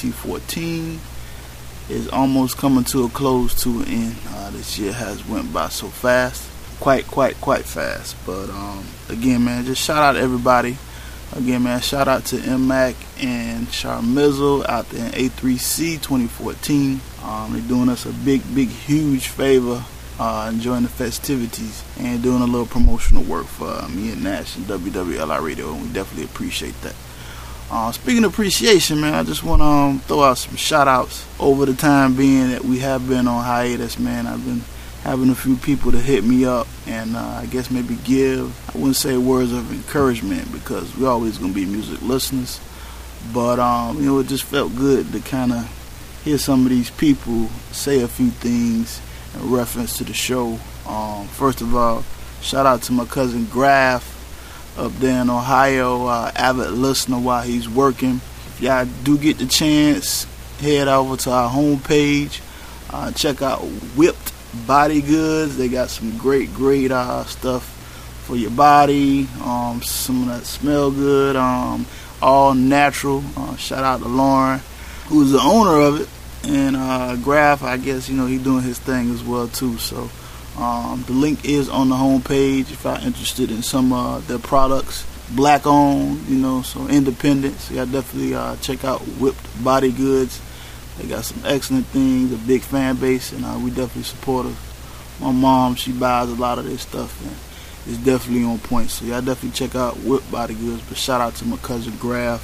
2014 is almost coming to a close, to an end. This year has went by so fast, quite fast. But again, man, just shout out to everybody. Again, man, shout out to M-Mac and Charmizzle out there in A3C 2014. They're doing us a big, huge favor, enjoying the festivities and doing a little promotional work for me and Nash and WWLI Radio, and we definitely appreciate that. Speaking of appreciation, man, I just want to throw out some shout outs over the time being that we have been on hiatus, man. I've been having a few people to hit me up and I guess maybe give, I wouldn't say words of encouragement because we're always going to be music listeners, but it just felt good to kind of hear some of these people say a few things in reference to the show. First of all, shout out to my cousin Graf up there in Ohio, avid listener while he's working. If y'all do get the chance, head over to our homepage, check out Whipped Body Goods. They got some great stuff for your body, some of that smell good, all natural. Shout out to Lauren, who's the owner of it, and Graf, I guess, he's doing his thing as well too. So the link is on the homepage if you're interested in some of their products. Black owned, so independent. So y'all definitely check out Whipped Body Goods. They got some excellent things, a big fan base, and we definitely support her. My mom, she buys a lot of this stuff, and it's definitely on point. So y'all definitely check out Whipped Body Goods. But shout out to my cousin Graf.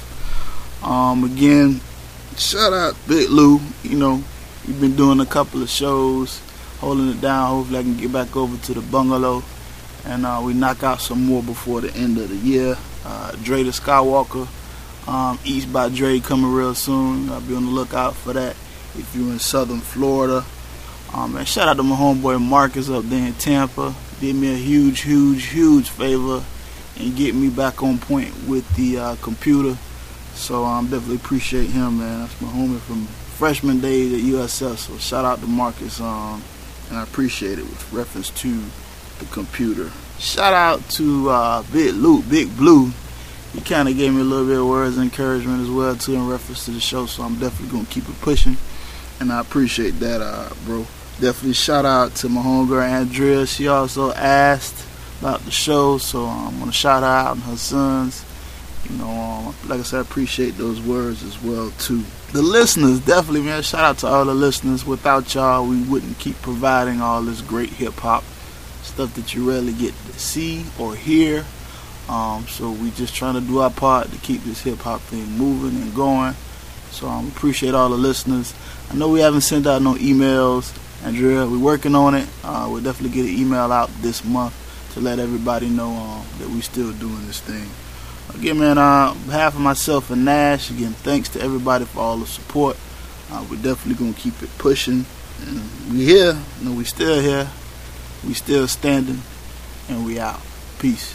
Again, shout out Big Lou. You've been doing a couple of shows, holding it down. Hopefully I can get back over to the bungalow, and we knock out some more before the end of the year. Dre the Skywalker. East by Dre coming real soon. I'll be on the lookout for that if you're in Southern Florida. And shout out to my homeboy Marcus up there in Tampa. Did me a huge favor and get me back on point with the computer. So I definitely appreciate him, man. That's my homie from freshman days at USF. So shout out to Marcus, and I appreciate it with reference to the computer. Shout out to Big Blue. He kind of gave me a little bit of words of encouragement as well too in reference to the show, so I'm definitely going to keep it pushing, and I appreciate that, bro. Definitely shout out to my homegirl Andrea. She also asked about the show, so I'm going to shout her out and her sons. Like I said, I appreciate those words as well too. The listeners, definitely, man, shout out to all the listeners. Without y'all, we wouldn't keep providing all this great hip-hop stuff that you rarely get to see or hear. So we just trying to do our part to keep this hip-hop thing moving and going. So I appreciate all the listeners. I know we haven't sent out no emails, Andrea. We're working on it. We'll definitely get an email out this month to let everybody know that we still doing this thing. Again, man, on behalf of myself and Nash, again, thanks to everybody for all the support. We're definitely going to keep it pushing. And we here. We still here. We still standing. And we out. Peace.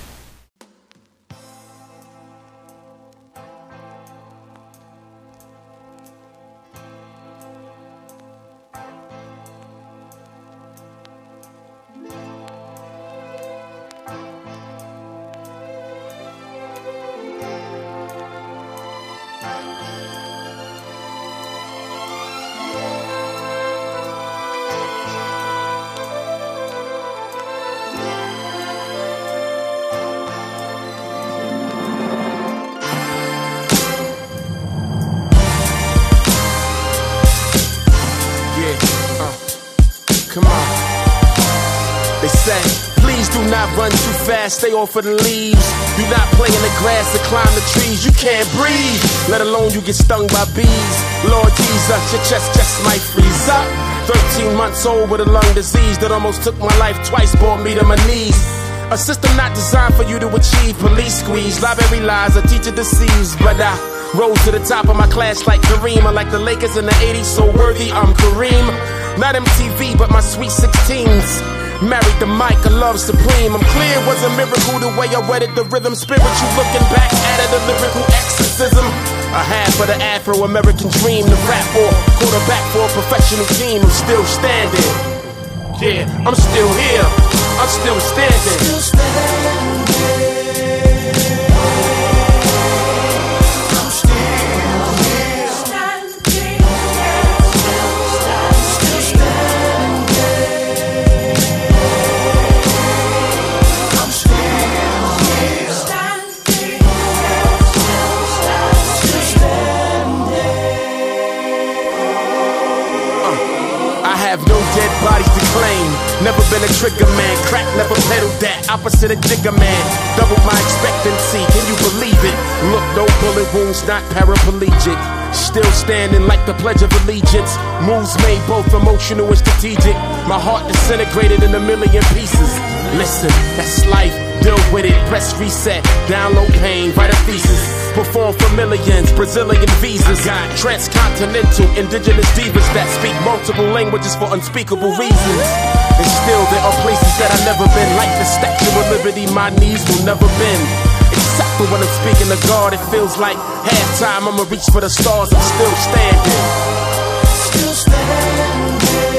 Run too fast, stay off of the leaves. Do not play in the grass or climb the trees. You can't breathe, let alone you get stung by bees. Lord Jesus, your chest just might freeze up. 13 months old with a lung disease that almost took my life twice, brought me to my knees. A system not designed for you to achieve. Police squeeze, library lies, a teacher deceives. But I rose to the top of my class like Kareem. Like the Lakers in the 80s, so worthy, I'm Kareem. Not MTV, but my sweet 16s. Married the mic, a love supreme. I'm clear it was a miracle the way I wedded the rhythm. Spiritual looking back at it, a lyrical exorcism. A half of the Afro-American dream. The rap or quarterback for a professional team. I'm still standing. Yeah, I'm still here. I'm still standing. Still standing. No dead bodies to claim. Never been a trigger man. Crack never pedaled that. Opposite of Jigger man. Double my expectancy. Can you believe it? Look, no bullet wounds, not paraplegic. Still standing like the Pledge of Allegiance. Moves made both emotional and strategic. My heart disintegrated in a million pieces. Listen, that's life. Deal with it. Press reset. Download pain. Write a thesis. Perform for millions, Brazilian visas. Transcontinental, indigenous divas that speak multiple languages for unspeakable reasons. And still there are places that I've never been. Like the Statue of Liberty, my knees will never bend. Except for when I'm speaking to God, it feels like halftime, I'ma reach for the stars, I'm still standing. Still standing.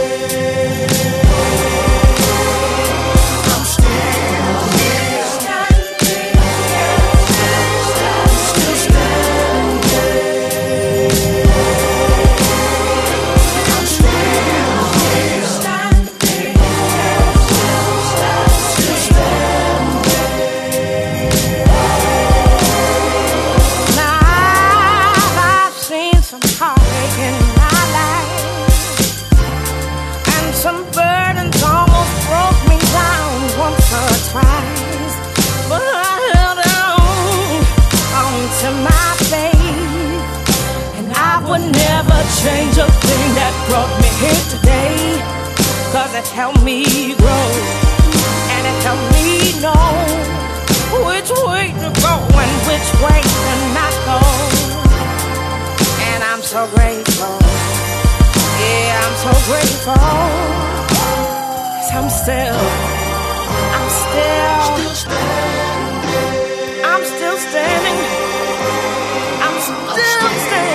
Change a thing that brought me here today, 'cause it helped me grow, and it helped me know which way to go and which way to not go. And I'm so grateful, yeah, I'm so grateful, 'cause I'm still standing. I'm still standing. I'm still standing. I'm still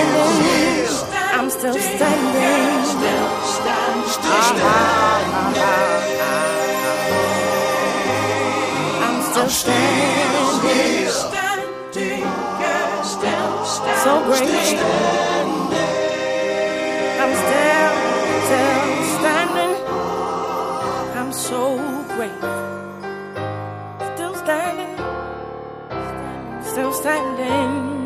standing. I'm still standing. So grateful. I'm still standing. I'm so grateful. Still standing. Still standing.